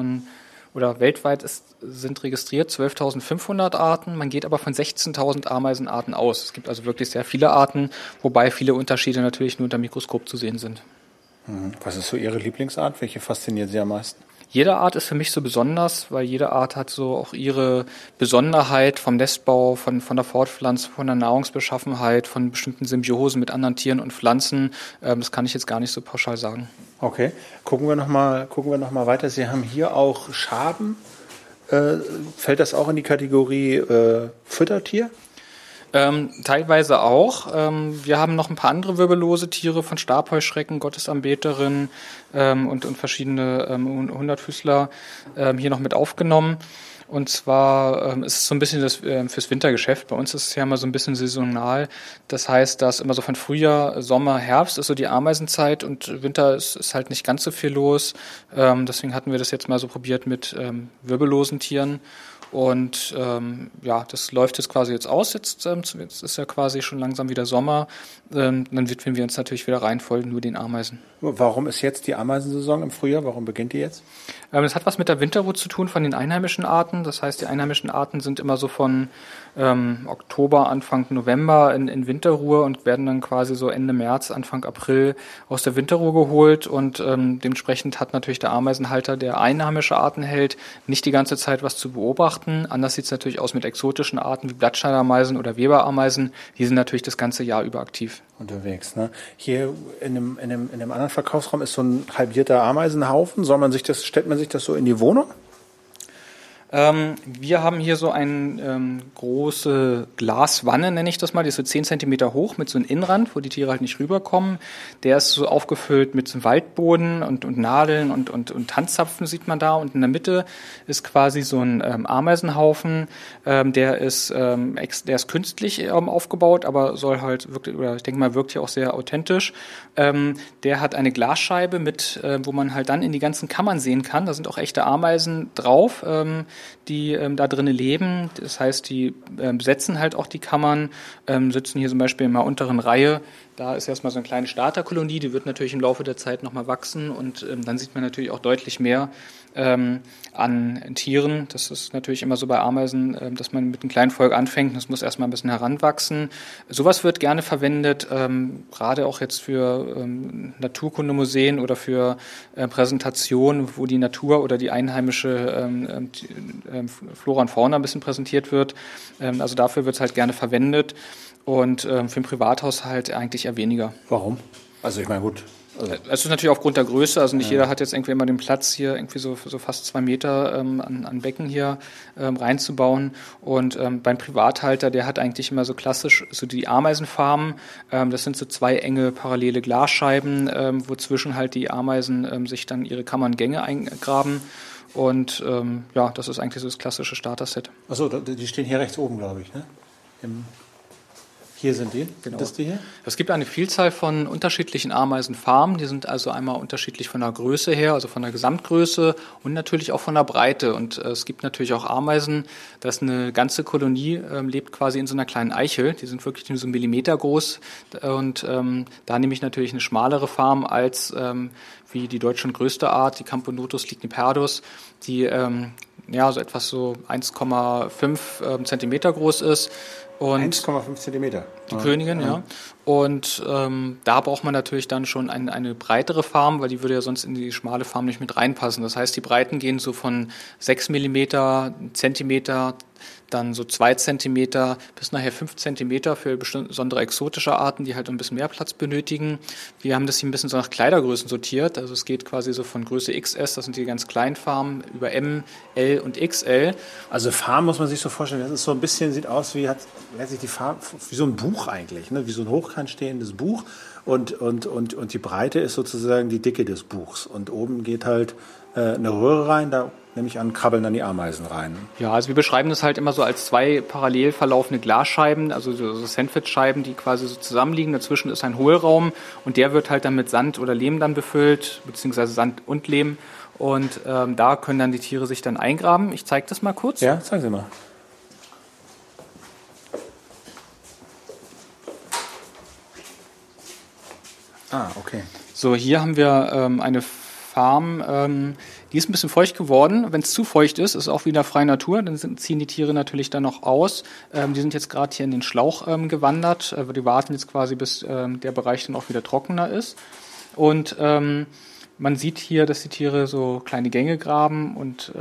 sind registriert 12.500 Arten, man geht aber von 16.000 Ameisenarten aus. Es gibt also wirklich sehr viele Arten, wobei viele Unterschiede natürlich nur unter dem Mikroskop zu sehen sind. Was ist so Ihre Lieblingsart? Welche fasziniert Sie am meisten? Jede Art ist für mich so besonders, weil jede Art hat so auch ihre Besonderheit vom Nestbau, von der Fortpflanzung, von der Nahrungsbeschaffenheit, von bestimmten Symbiosen mit anderen Tieren und Pflanzen. Das kann ich jetzt gar nicht so pauschal sagen. Okay, gucken wir noch mal weiter. Sie haben hier auch Schaben. Fällt das auch in die Kategorie Füttertier? Teilweise auch. Wir haben noch ein paar andere wirbellose Tiere von Stabheuschrecken, Gottesanbeterin und verschiedene Hundertfüßler hier noch mit aufgenommen. Und zwar ist es so ein bisschen das fürs Wintergeschäft. Bei uns ist es ja immer so ein bisschen saisonal. Das heißt, dass immer so von Frühjahr, Sommer, Herbst ist so die Ameisenzeit und Winter ist halt nicht ganz so viel los. Deswegen hatten wir das jetzt mal so probiert mit wirbellosen Tieren. Und das läuft jetzt quasi jetzt aus. Jetzt ist ja quasi schon langsam wieder Sommer. Dann widmen wir uns natürlich wieder rein voll nur den Ameisen. Warum ist jetzt die Ameisensaison im Frühjahr? Warum beginnt die jetzt? Das hat was mit der Winterruhe zu tun von den einheimischen Arten. Das heißt, die einheimischen Arten sind immer so von Oktober, Anfang November in Winterruhe und werden dann quasi so Ende März, Anfang April aus der Winterruhe geholt. Und dementsprechend hat natürlich der Ameisenhalter, der einheimische Arten hält, nicht die ganze Zeit was zu beobachten. Anders sieht es natürlich aus mit exotischen Arten wie Blattsteinameisen oder Weberameisen. Die sind natürlich das ganze Jahr über aktiv. Unterwegs, ne? Hier in einem anderen Verkaufsraum ist so ein halbierter Ameisenhaufen. Stellt man sich das so in die Wohnung? Wir haben hier so eine große Glaswanne, nenne ich das mal, die ist so 10 Zentimeter hoch mit so einem Innenrand, wo die Tiere halt nicht rüberkommen. Der ist so aufgefüllt mit so einem Waldboden und Nadeln und Tanzzapfen sieht man da. Und in der Mitte ist quasi so ein Ameisenhaufen, der ist künstlich aufgebaut, aber soll halt wirklich, oder ich denke mal, wirkt hier auch sehr authentisch. Der hat eine Glasscheibe mit, wo man halt dann in die ganzen Kammern sehen kann. Da sind auch echte Ameisen drauf, die da drinnen leben. Das heißt, die besetzen halt auch die Kammern, sitzen hier zum Beispiel in einer unteren Reihe. Da ist erstmal so eine kleine Starterkolonie, die wird natürlich im Laufe der Zeit nochmal wachsen und dann sieht man natürlich auch deutlich mehr an Tieren. Das ist natürlich immer so bei Ameisen, dass man mit einem kleinen Volk anfängt. Das muss erstmal ein bisschen heranwachsen. Sowas wird gerne verwendet, gerade auch jetzt für Naturkundemuseen oder für Präsentationen, wo die Natur oder die einheimische Flora und Fauna ein bisschen präsentiert wird. Also dafür wird es halt gerne verwendet und für den Privathaushalt eigentlich eher weniger. Warum? Also ich meine, gut. Es ist natürlich aufgrund der Größe, also nicht jeder hat jetzt irgendwie immer den Platz hier irgendwie so fast 2 Meter an Becken hier reinzubauen und beim Privathalter, der hat eigentlich immer so klassisch so die Ameisenfarmen, das sind so 2 enge parallele Glasscheiben, wozwischen halt die Ameisen sich dann ihre Kammerngänge eingraben und das ist eigentlich so das klassische Starter-Set. Achso, die stehen hier rechts oben, glaube ich, ne? Hier sind die? Genau. Das die hier? Es gibt eine Vielzahl von unterschiedlichen Ameisenfarmen. Die sind also einmal unterschiedlich von der Größe her, also von der Gesamtgröße und natürlich auch von der Breite. Und es gibt natürlich auch Ameisen, da ist eine ganze Kolonie, lebt quasi in so einer kleinen Eichel. Die sind wirklich nur so 1 Millimeter groß. Und da nehme ich natürlich eine schmalere Farm als wie die deutschland größte Art, die Camponotus ligniperdus, die so etwas so 1,5 Zentimeter groß ist. 1,5 Zentimeter. Die Königin, ja. Und da braucht man natürlich dann schon eine breitere Farm, weil die würde ja sonst in die schmale Farm nicht mit reinpassen. Das heißt, die Breiten gehen so von 6 Millimeter, Zentimeter, dann so 2 Zentimeter bis nachher 5 Zentimeter für besondere exotische Arten, die halt ein bisschen mehr Platz benötigen. Wir haben das hier ein bisschen so nach Kleidergrößen sortiert. Also es geht quasi so von Größe XS, das sind die ganz kleinen Farmen, über M, L und XL. Also Farm muss man sich so vorstellen, das ist so ein bisschen, sieht aus wie die Farm, wie so ein Buch eigentlich, ne? Wie so ein hochkant stehendes Buch und die Breite ist sozusagen die Dicke des Buchs und oben geht halt eine Röhre rein, da nehme ich an, krabbeln dann die Ameisen rein. Ja, also wir beschreiben das halt immer so als 2 parallel verlaufende Glasscheiben, also so Sandwich-Scheiben, die quasi so zusammenliegen. Dazwischen ist ein Hohlraum und der wird halt dann mit Sand oder Lehm dann befüllt, beziehungsweise Sand und Lehm. Und da können dann die Tiere sich dann eingraben. Ich zeige das mal kurz. Ja, zeigen Sie mal. Ah, okay. So, hier haben wir eine Farm, die ist ein bisschen feucht geworden. Wenn es zu feucht ist, ist auch wieder freie Natur, dann ziehen die Tiere natürlich dann noch aus. Die sind jetzt gerade hier in den Schlauch gewandert. Die warten jetzt quasi, bis der Bereich dann auch wieder trockener ist. Und man sieht hier, dass die Tiere so kleine Gänge graben und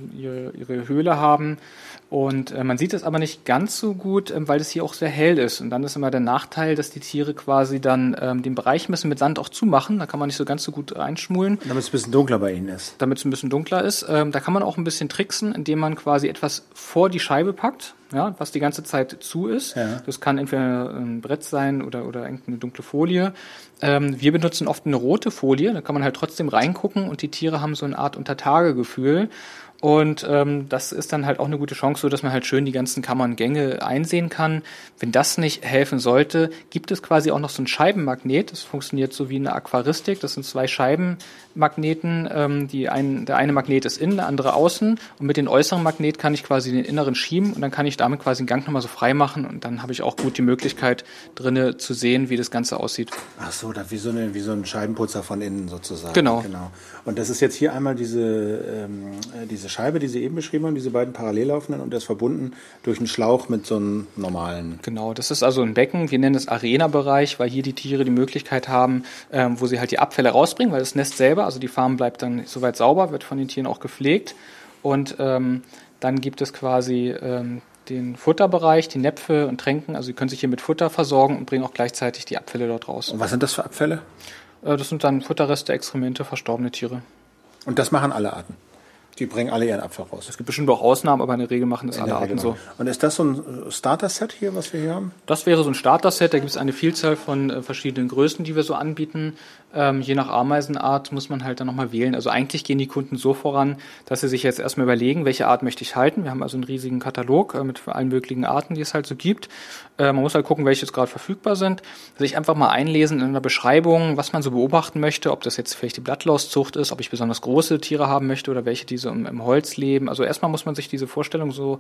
ihre Höhle haben. Und man sieht es aber nicht ganz so gut, weil es hier auch sehr hell ist. Und dann ist immer der Nachteil, dass die Tiere quasi dann den Bereich müssen mit Sand auch zumachen. Da kann man nicht so ganz so gut reinschmulen. Damit es ein bisschen dunkler bei Ihnen ist. Damit es ein bisschen dunkler ist. Da kann man auch ein bisschen tricksen, indem man quasi etwas vor die Scheibe packt, ja, was die ganze Zeit zu ist. Ja. Das kann entweder ein Brett sein oder irgendeine dunkle Folie. Wir benutzen oft eine rote Folie, da kann man halt trotzdem reingucken und die Tiere haben so eine Art Untertagegefühl. Und das ist dann halt auch eine gute Chance, so dass man halt schön die ganzen Kammern und Gänge einsehen kann. Wenn das nicht helfen sollte, gibt es quasi auch noch so ein Scheibenmagnet. Das funktioniert so wie eine Aquaristik. Das sind 2 Scheibenmagneten. Der eine Magnet ist innen, der andere außen. Und mit dem äußeren Magnet kann ich quasi den inneren schieben und dann kann ich damit quasi den Gang nochmal so frei machen. Und dann habe ich auch gut die Möglichkeit, drinnen zu sehen, wie das Ganze aussieht. Ach so, wie so ein Scheibenputzer von innen sozusagen. Genau. Und das ist jetzt hier einmal diese Scheibe, die Sie eben beschrieben haben, diese beiden parallel laufenden und das verbunden durch einen Schlauch mit so einem normalen. Genau, das ist also ein Becken, wir nennen es Arena-Bereich, weil hier die Tiere die Möglichkeit haben, wo sie halt die Abfälle rausbringen, weil das Nest selber, also die Farm bleibt dann soweit sauber, wird von den Tieren auch gepflegt und dann gibt es quasi den Futterbereich, die Näpfe und Tränken, also sie können sich hier mit Futter versorgen und bringen auch gleichzeitig die Abfälle dort raus. Und was sind das für Abfälle? Das sind dann Futterreste, Exkremente, verstorbene Tiere. Und das machen alle Arten? Die bringen alle ihren Abfall raus. Es gibt bestimmt auch Ausnahmen, aber in der Regel machen das alle Arten so. Und ist das so ein Starter-Set hier, was wir hier haben? Das wäre so ein Starter-Set. Da gibt es eine Vielzahl von verschiedenen Größen, die wir so anbieten. Je nach Ameisenart muss man halt dann nochmal wählen. Also eigentlich gehen die Kunden so voran, dass sie sich jetzt erstmal überlegen, welche Art möchte ich halten. Wir haben also einen riesigen Katalog mit allen möglichen Arten, die es halt so gibt. Man muss halt gucken, welche jetzt gerade verfügbar sind. Sich einfach mal einlesen in einer Beschreibung, was man so beobachten möchte, ob das jetzt vielleicht die Blattlauszucht ist, ob ich besonders große Tiere haben möchte oder welche, die so im Holz leben. Also erstmal muss man sich diese Vorstellung so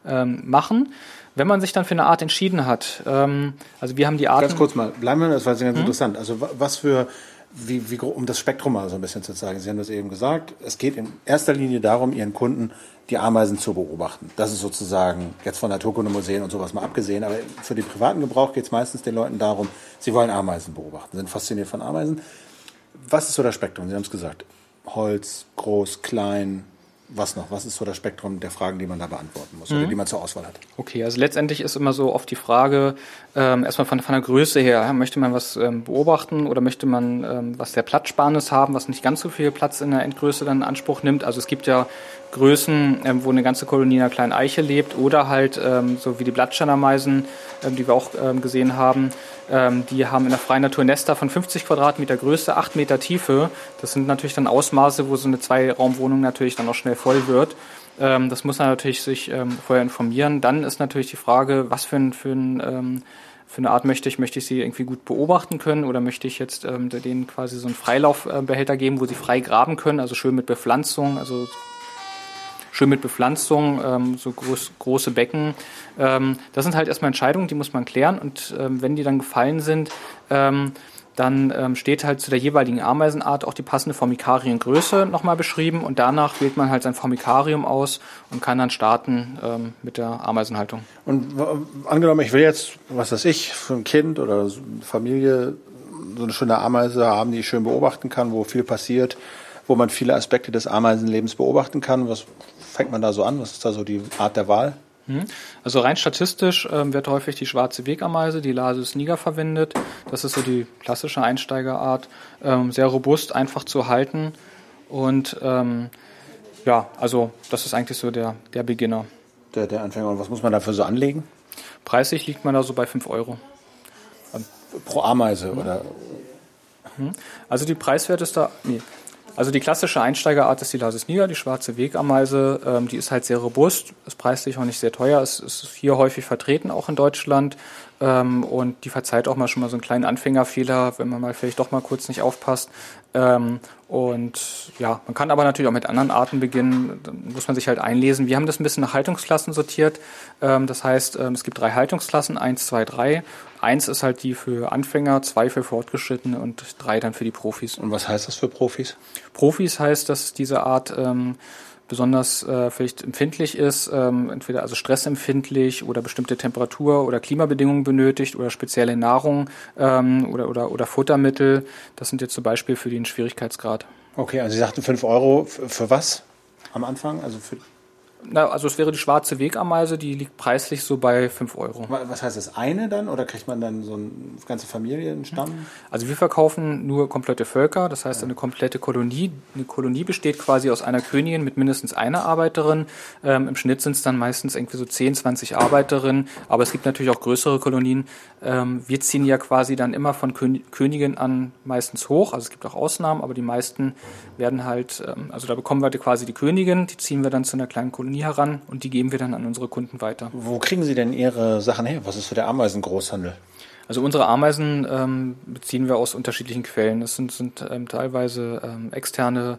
machen. Wenn man sich dann für eine Art entschieden hat, also wir haben die Arten... Ganz kurz mal, bleiben wir, das war ganz interessant. Also was für... um das Spektrum mal so ein bisschen zu zeigen. Sie haben das eben gesagt. Es geht in erster Linie darum, Ihren Kunden die Ameisen zu beobachten. Das ist sozusagen jetzt von Naturkundemuseen und sowas mal abgesehen. Aber für den privaten Gebrauch geht es meistens den Leuten darum, sie wollen Ameisen beobachten, sind fasziniert von Ameisen. Was ist so das Spektrum? Sie haben es gesagt. Holz, groß, klein, was noch? Was ist so das Spektrum der Fragen, die man da beantworten muss oder die man zur Auswahl hat? Okay, also letztendlich ist immer so oft die Frage, erstmal von der Größe her, möchte man was beobachten oder möchte man was sehr Platzsparendes haben, was nicht ganz so viel Platz in der Endgröße dann in Anspruch nimmt. Also es gibt ja Größen, wo eine ganze Kolonie in einer kleinen Eiche lebt oder halt so wie die Blattsternameisen, die wir auch gesehen haben, die haben in der freien Natur Nester von 50 Quadratmeter Größe, 8 Meter Tiefe. Das sind natürlich dann Ausmaße, wo so eine 2-Raumwohnung natürlich dann auch schnell voll wird. Das muss man natürlich sich vorher informieren. Dann ist natürlich die Frage, was für ein für eine Art möchte ich sie irgendwie gut beobachten können oder möchte ich jetzt denen quasi so einen Freilaufbehälter geben, wo sie frei graben können, also schön mit Bepflanzung, so große Becken. Das sind halt erstmal Entscheidungen, die muss man klären und wenn die dann gefallen sind, dann steht halt zu der jeweiligen Ameisenart auch die passende Formikariengröße nochmal beschrieben und danach wählt man halt sein Formikarium aus und kann dann starten mit der Ameisenhaltung. Und angenommen, ich will jetzt, was weiß ich, für ein Kind oder so eine Familie so eine schöne Ameise haben, die ich schön beobachten kann, wo viel passiert, wo man viele Aspekte des Ameisenlebens beobachten kann. Was fängt man da so an? Was ist da so die Art der Wahl? Also rein statistisch wird häufig die schwarze Wegameise, die Lasus niger, verwendet. Das ist so die klassische Einsteigerart. Sehr robust, einfach zu halten. Und also das ist eigentlich so der Beginner. Der Anfänger. Und was muss man dafür so anlegen? Preislich liegt man da so bei 5 Euro. Pro Ameise, oder? Also die preiswerteste... Also die klassische Einsteigerart ist die Lasus niger, die schwarze Wegameise. Die ist halt sehr robust, ist preislich auch nicht sehr teuer. Es ist hier häufig vertreten, auch in Deutschland. Und die verzeiht auch schon mal so einen kleinen Anfängerfehler, wenn man mal vielleicht doch mal kurz nicht aufpasst. Und ja, man kann aber natürlich auch mit anderen Arten beginnen. Dann muss man sich halt einlesen. Wir haben das ein bisschen nach Haltungsklassen sortiert. Das heißt, es gibt 3 Haltungsklassen, 1, 2, 3. 1 ist halt die für Anfänger, 2 für Fortgeschrittene und 3 dann für die Profis. Und was heißt das für Profis? Profis heißt, dass diese Art besonders vielleicht empfindlich ist, entweder also stressempfindlich oder bestimmte Temperatur- oder Klimabedingungen benötigt oder spezielle Nahrung oder Futtermittel. Das sind jetzt zum Beispiel für den Schwierigkeitsgrad. Okay, also Sie sagten 5 Euro für was am Anfang? Also es wäre die schwarze Wegameise, die liegt preislich so bei 5 Euro. Was heißt das, eine dann? Oder kriegt man dann so eine ganze Familienstamm? Also wir verkaufen nur komplette Völker, das heißt eine komplette Kolonie. Eine Kolonie besteht quasi aus einer Königin mit mindestens einer Arbeiterin. Im Schnitt sind es dann meistens irgendwie so 10, 20 Arbeiterinnen. Aber es gibt natürlich auch größere Kolonien. Wir ziehen ja quasi dann immer von Königin an meistens hoch. Also es gibt auch Ausnahmen, aber die meisten werden halt, also da bekommen wir quasi die Königin, die ziehen wir dann zu einer kleinen Kolonie heran und die geben wir dann an unsere Kunden weiter. Wo kriegen Sie denn Ihre Sachen her? Was ist so der Ameisengroßhandel? Also unsere Ameisen beziehen wir aus unterschiedlichen Quellen. Es sind teilweise externe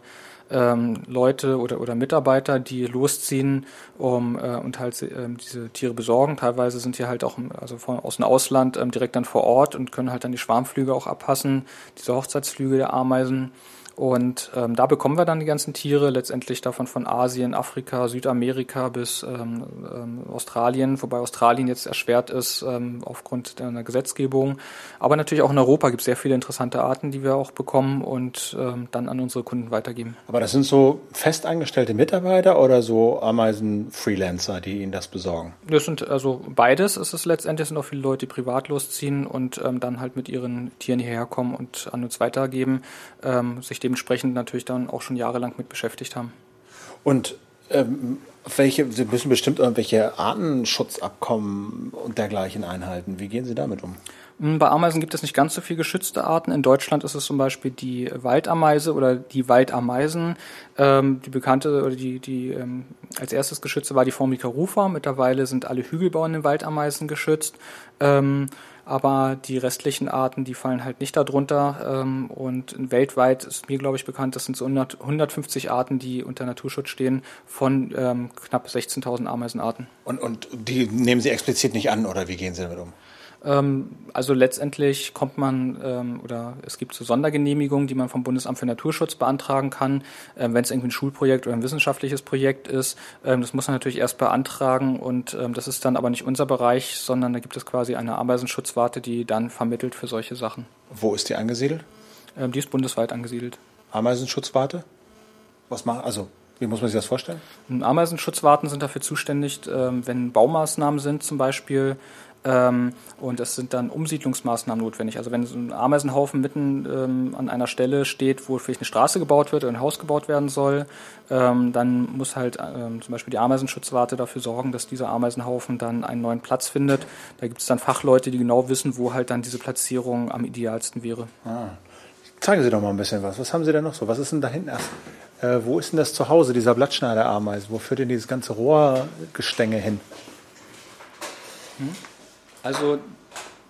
Leute oder Mitarbeiter, die losziehen und halt diese Tiere besorgen. Teilweise sind die halt auch aus dem Ausland direkt dann vor Ort und können halt dann die Schwarmflüge auch abpassen, diese Hochzeitsflüge der Ameisen. Und da bekommen wir dann die ganzen Tiere, letztendlich davon von Asien, Afrika, Südamerika bis Australien, wobei Australien jetzt erschwert ist aufgrund der Gesetzgebung. Aber natürlich auch in Europa gibt es sehr viele interessante Arten, die wir auch bekommen und dann an unsere Kunden weitergeben. Aber das sind so festangestellte Mitarbeiter oder so Ameisen-Freelancer, die Ihnen das besorgen? Das sind also beides. Es ist letztendlich sind auch viele Leute, die privat losziehen und dann halt mit ihren Tieren hierher kommen und an uns weitergeben, sich dementsprechend natürlich dann auch schon jahrelang mit beschäftigt haben. Und Sie müssen bestimmt irgendwelche Artenschutzabkommen und dergleichen einhalten. Wie gehen Sie damit um? Bei Ameisen gibt es nicht ganz so viele geschützte Arten. In Deutschland ist es zum Beispiel die Waldameise oder die Waldameisen. Die bekannte oder die als erstes geschützte war die Formica rufa. Mittlerweile sind alle hügelbauenden Waldameisen geschützt. Aber die restlichen Arten, die fallen halt nicht darunter. Und weltweit ist mir, glaube ich, bekannt, das sind so 150 Arten, die unter Naturschutz stehen, von knapp 16.000 Ameisenarten. Und die nehmen Sie explizit nicht an, oder wie gehen Sie damit um? Also letztendlich kommt man oder es gibt so Sondergenehmigungen, die man vom Bundesamt für Naturschutz beantragen kann, wenn es irgendwie ein Schulprojekt oder ein wissenschaftliches Projekt ist. Das muss man natürlich erst beantragen und das ist dann aber nicht unser Bereich, sondern da gibt es quasi eine Ameisenschutzwarte, die dann vermittelt für solche Sachen. Wo ist die angesiedelt? Die ist bundesweit angesiedelt. Ameisenschutzwarte? Wie muss man sich das vorstellen? Ameisenschutzwarten sind dafür zuständig, wenn Baumaßnahmen sind zum Beispiel. Und es sind dann Umsiedlungsmaßnahmen notwendig. Also wenn so ein Ameisenhaufen mitten an einer Stelle steht, wo vielleicht eine Straße gebaut wird oder ein Haus gebaut werden soll, dann muss halt zum Beispiel die Ameisenschutzwarte dafür sorgen, dass dieser Ameisenhaufen dann einen neuen Platz findet. Da gibt es dann Fachleute, die genau wissen, wo halt dann diese Platzierung am idealsten wäre. Zeigen Sie doch mal ein bisschen was. Was haben Sie denn noch so? Was ist denn da hinten? Wo ist denn das Zuhause, dieser Blattschneiderameisen? Wo führt denn dieses ganze Rohrgestänge hin? Also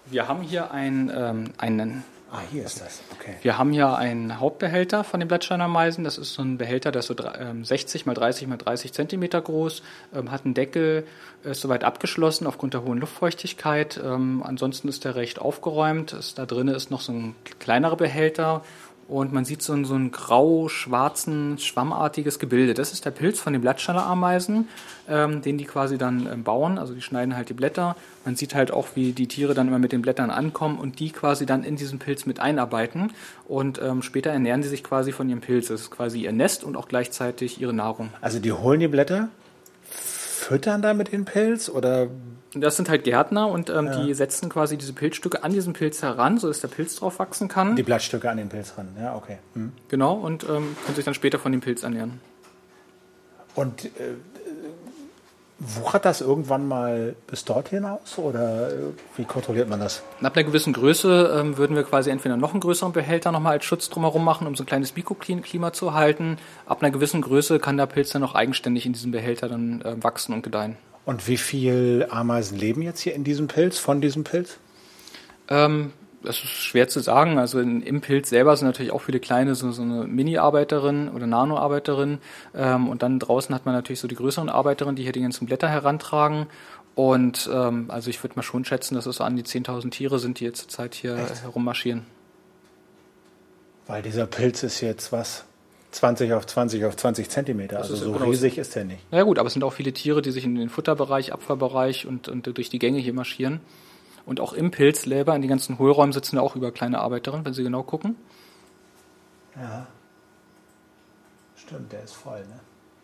Wir haben hier einen Hier ist das. Okay. Wir haben hier einen Hauptbehälter von den Blattsteinameisen. Das ist so ein Behälter, der ist so 60 mal 30 mal 30 Zentimeter groß, hat einen Deckel, ist soweit abgeschlossen aufgrund der hohen Luftfeuchtigkeit. Ansonsten ist der recht aufgeräumt. Da drin ist noch so ein kleinerer Behälter und man sieht so ein grau-schwarzen, schwammartiges Gebilde. Das ist der Pilz von den Blattsteinerameisen, den die quasi dann bauen. Also die schneiden halt die Blätter. Man sieht halt auch, wie die Tiere dann immer mit den Blättern ankommen und die quasi dann in diesen Pilz mit einarbeiten. Und später ernähren sie sich quasi von ihrem Pilz. Das ist quasi ihr Nest und auch gleichzeitig ihre Nahrung. Also die holen die Blätter, füttern damit den Pilz oder? Das sind halt Gärtner und die setzen quasi diese Pilzstücke an diesen Pilz heran, sodass der Pilz drauf wachsen kann. Die Blattstücke an den Pilz ran, ja, okay. Mhm. Genau, und können sich dann später von dem Pilz ernähren. Und wuchert das irgendwann mal bis dorthin aus oder wie kontrolliert man das? Ab einer gewissen Größe würden wir quasi entweder noch einen größeren Behälter nochmal als Schutz drumherum machen, um so ein kleines Mikroklima zu halten. Ab einer gewissen Größe kann der Pilz dann auch eigenständig in diesem Behälter dann wachsen und gedeihen. Und wie viele Ameisen leben jetzt hier in diesem Pilz, von diesem Pilz? Das ist schwer zu sagen. Also im Pilz selber sind natürlich auch viele kleine, so eine Mini-Arbeiterin oder Nano-Arbeiterin. Und dann draußen hat man natürlich so die größeren Arbeiterinnen, die hier die ganzen Blätter herantragen. Und also ich würde mal schon schätzen, dass es so an die 10.000 Tiere sind, die jetzt zurzeit hier herummarschieren. Weil dieser Pilz ist jetzt was? 20 auf 20 auf 20 Zentimeter, also so riesig ist der nicht. Na ja gut, aber es sind auch viele Tiere, die sich in den Futterbereich, Abfallbereich und durch die Gänge hier marschieren. Und auch im Pilz selber, in den ganzen Hohlräumen sitzen da auch über kleine Arbeiterinnen, wenn Sie genau gucken. Ja, stimmt, der ist voll, ne?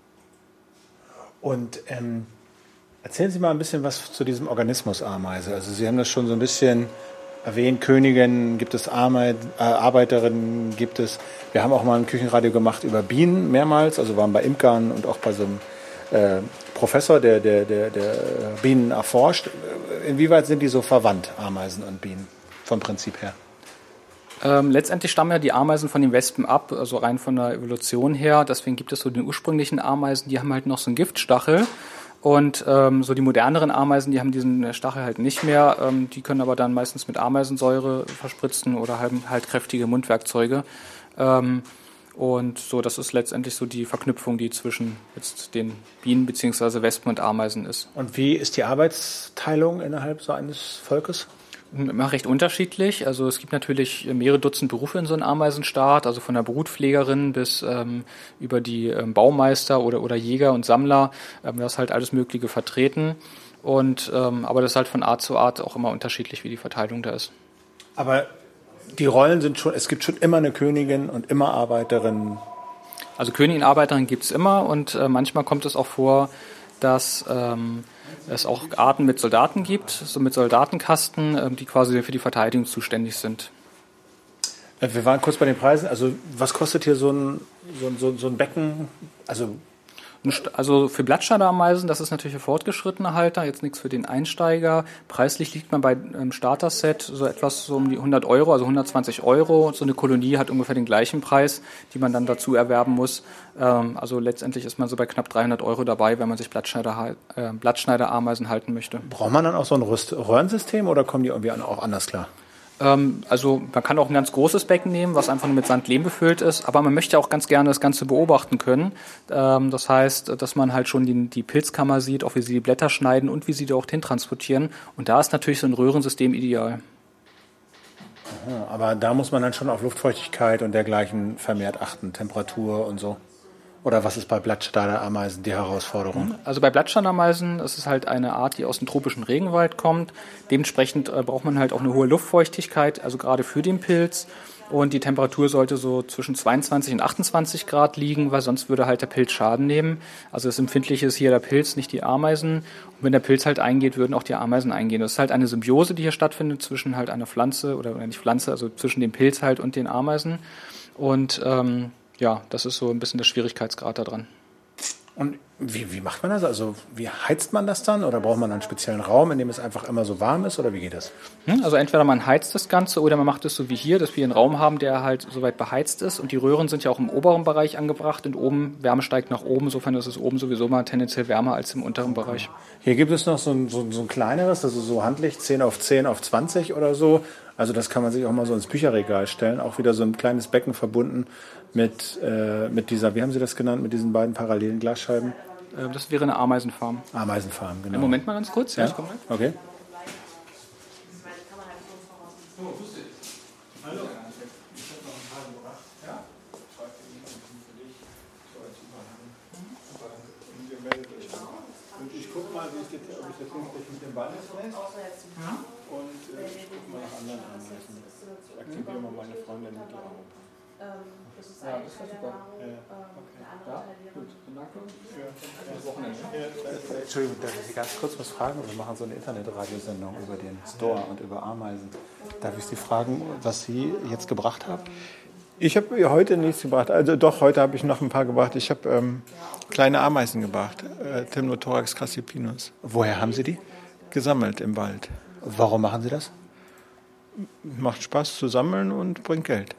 Und erzählen Sie mal ein bisschen was zu diesem Organismus Ameise. Also Sie haben das schon so ein bisschen erwähnt, Königin, gibt es Arbeiterinnen, gibt es. Wir haben auch mal ein Küchenradio gemacht über Bienen mehrmals, also waren bei Imkern und auch bei so einem Professor, der Bienen erforscht. Inwieweit sind die so verwandt, Ameisen und Bienen, vom Prinzip her? Letztendlich stammen ja die Ameisen von den Wespen ab, also rein von der Evolution her. Deswegen gibt es so den ursprünglichen Ameisen, die haben halt noch so einen Giftstachel. Und so die moderneren Ameisen, die haben diesen Stachel halt nicht mehr. Die können aber dann meistens mit Ameisensäure verspritzen oder haben halt kräftige Mundwerkzeuge. Und so, das ist letztendlich so die Verknüpfung, die zwischen jetzt den Bienen bzw. Wespen und Ameisen ist. Und wie ist die Arbeitsteilung innerhalb so eines Volkes? Immer recht unterschiedlich. Also es gibt natürlich mehrere Dutzend Berufe in so einem Ameisenstaat, also von der Brutpflegerin bis über die Baumeister oder Jäger und Sammler. Da ist halt alles Mögliche vertreten. Und aber das ist halt von Art zu Art auch immer unterschiedlich, wie die Verteilung da ist. Aber die Rollen sind schon, es gibt schon immer eine Königin und immer Arbeiterinnen. Also Königin, Arbeiterin gibt es immer und manchmal kommt es auch vor, dass es auch Arten mit Soldaten gibt, so mit Soldatenkasten, die quasi für die Verteidigung zuständig sind. Wir waren kurz bei den Preisen. Also was kostet hier so ein Becken? Also für Blattsteinameisen, das ist natürlich ein fortgeschrittener Halter, jetzt nichts für den Einsteiger. Preislich liegt man bei einem Starter-Set so etwas so um die 100 Euro, also 120 Euro. So eine Kolonie hat ungefähr den gleichen Preis, die man dann dazu erwerben muss. Also letztendlich ist man so bei knapp 300 Euro dabei, wenn man sich Blattschneiderameisen halten möchte. Braucht man dann auch so ein Röhrensystem oder kommen die irgendwie auch anders klar? Also man kann auch ein ganz großes Becken nehmen, was einfach nur mit Sand-Lehm befüllt ist, aber man möchte auch ganz gerne das Ganze beobachten können. Das heißt, dass man halt schon die Pilzkammer sieht, auch wie sie die Blätter schneiden und wie sie die auch hin transportieren. Und da ist natürlich so ein Röhrensystem ideal. Aha, aber da muss man dann schon auf Luftfeuchtigkeit und dergleichen vermehrt achten, Temperatur und so. Oder was ist bei Blattsteinameisen die Herausforderung? Also bei Blattsteinameisen ist es halt eine Art, die aus dem tropischen Regenwald kommt. Dementsprechend braucht man halt auch eine hohe Luftfeuchtigkeit, also gerade für den Pilz. Und die Temperatur sollte so zwischen 22 und 28 Grad liegen, weil sonst würde halt der Pilz Schaden nehmen. Also das Empfindliche ist hier der Pilz, nicht die Ameisen. Und wenn der Pilz halt eingeht, würden auch die Ameisen eingehen. Das ist halt eine Symbiose, die hier stattfindet zwischen halt einer Pflanze oder nicht Pflanze, also zwischen dem Pilz halt und den Ameisen. Und ja, das ist so ein bisschen der Schwierigkeitsgrad da dran. Und wie macht man das? Also wie heizt man das dann? Oder braucht man einen speziellen Raum, in dem es einfach immer so warm ist? Oder wie geht das? Also entweder man heizt das Ganze oder man macht es so wie hier, dass wir einen Raum haben, der halt soweit beheizt ist. Und die Röhren sind ja auch im oberen Bereich angebracht und oben, Wärme steigt nach oben. Insofern ist es oben sowieso mal tendenziell wärmer als im unteren Bereich. Hier gibt es noch so ein kleineres, also so Handlicht, 10 auf 10 auf 20 oder so. Also das kann man sich auch mal so ins Bücherregal stellen. Auch wieder so ein kleines Becken verbunden mit dieser, wie haben Sie das genannt, mit diesen beiden parallelen Glasscheiben? Das wäre eine Ameisenfarm. Ameisenfarm, genau. Im Moment mal ganz kurz. Ja, ich komme gleich. Okay. Ich gucke mal, ob ich das hinkriege mit dem Ballnetz. Und ich gucke mal nach anderen Ameisen. Ich aktiviere mal meine Freundin mit der Augen. Das ist super. Ja, gut. Danke für das Wochenende. Entschuldigung, darf ich Sie ganz kurz was fragen? Wir machen so eine Internetradiosendung über den Store und über Ameisen. Darf ich Sie fragen, was Sie jetzt gebracht haben? Ich habe heute nichts gebracht. Also doch, heute habe ich noch ein paar gebracht. Ich habe kleine Ameisen gebracht. Temnothorax crassipinus. Woher haben Sie die? Gesammelt im Wald. Warum machen Sie das? Macht Spaß zu sammeln und bringt Geld.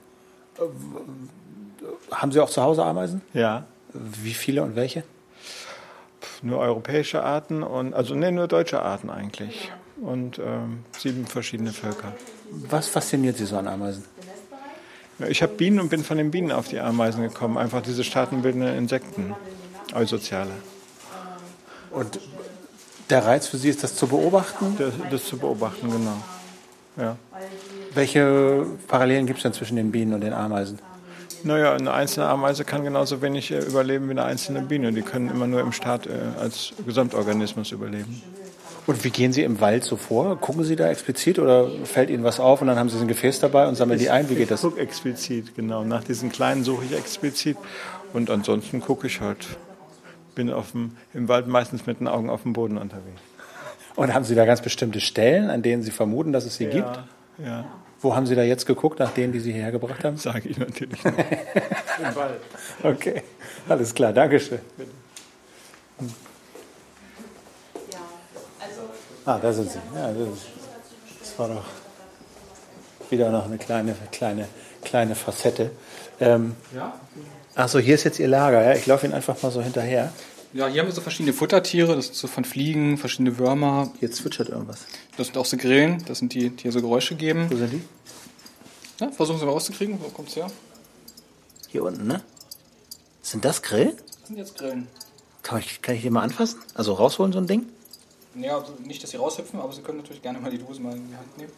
Haben Sie auch zu Hause Ameisen? Ja. Wie viele und welche? Nur europäische Arten und nur deutsche Arten eigentlich. Und 7 verschiedene Völker. Was fasziniert Sie so an Ameisen? Ja, ich habe Bienen und bin von den Bienen auf die Ameisen gekommen. Einfach diese staatenbildenden Insekten. Eusoziale. Und der Reiz für Sie ist, das zu beobachten? Das zu beobachten, genau. Ja. Welche Parallelen gibt es denn zwischen den Bienen und den Ameisen? Naja, eine einzelne Ameise kann genauso wenig überleben wie eine einzelne Biene. Die können immer nur im Staat als Gesamtorganismus überleben. Und wie gehen Sie im Wald so vor? Gucken Sie da explizit oder fällt Ihnen was auf und dann haben Sie ein Gefäß dabei und sammeln die ein? Wie geht das? Ich gucke explizit, genau. Nach diesen kleinen suche ich explizit. Und ansonsten gucke ich halt. Bin im Wald meistens mit den Augen auf dem Boden unterwegs. Und haben Sie da ganz bestimmte Stellen, an denen Sie vermuten, dass es sie gibt? Ja. Wo haben Sie da jetzt geguckt, nach denen, die Sie hierher gebracht haben? Sage ich natürlich nicht. Im Wald. Okay, alles klar, Dankeschön. Da sind Sie. Ja, das war doch wieder noch eine kleine Facette. Achso, hier ist jetzt Ihr Lager. Ja? Ich laufe Ihnen einfach mal so hinterher. Ja, hier haben wir so verschiedene Futtertiere, das sind so von Fliegen, verschiedene Würmer. Hier zwitschert irgendwas. Das sind auch so Grillen, das sind die hier so Geräusche geben. Wo sind die? Ja, versuchen Sie mal rauszukriegen, wo kommt's her? Hier unten, ne? Sind das Grillen? Das sind jetzt Grillen. Kann ich die mal anfassen? Also rausholen, so ein Ding? Ja, also nicht, dass sie raushüpfen, aber Sie können natürlich gerne mal die Dose mal in die Hand nehmen.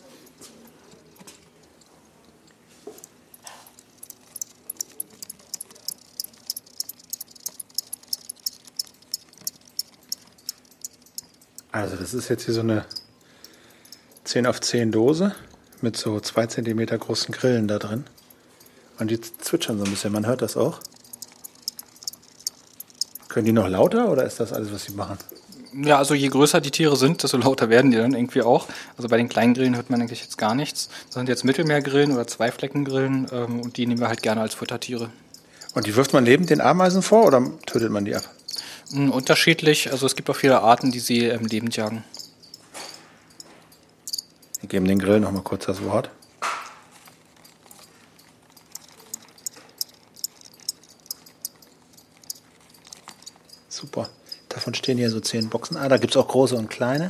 Also das ist jetzt hier so eine 10 auf 10 Dose mit so 2 Zentimeter großen Grillen da drin. Und die zwitschern so ein bisschen, man hört das auch. Können die noch lauter oder ist das alles, was sie machen? Ja, also je größer die Tiere sind, desto lauter werden die dann irgendwie auch. Also bei den kleinen Grillen hört man eigentlich jetzt gar nichts. Das sind jetzt Mittelmeergrillen oder Zweifleckengrillen und die nehmen wir halt gerne als Futtertiere. Und die wirft man lebend den Ameisen vor oder tötet man die ab? Unterschiedlich, also es gibt auch viele Arten, die sie lebend jagen. Wir geben den Grill noch mal kurz das Wort. Super. Davon stehen hier so 10 Boxen. Da gibt es auch große und kleine.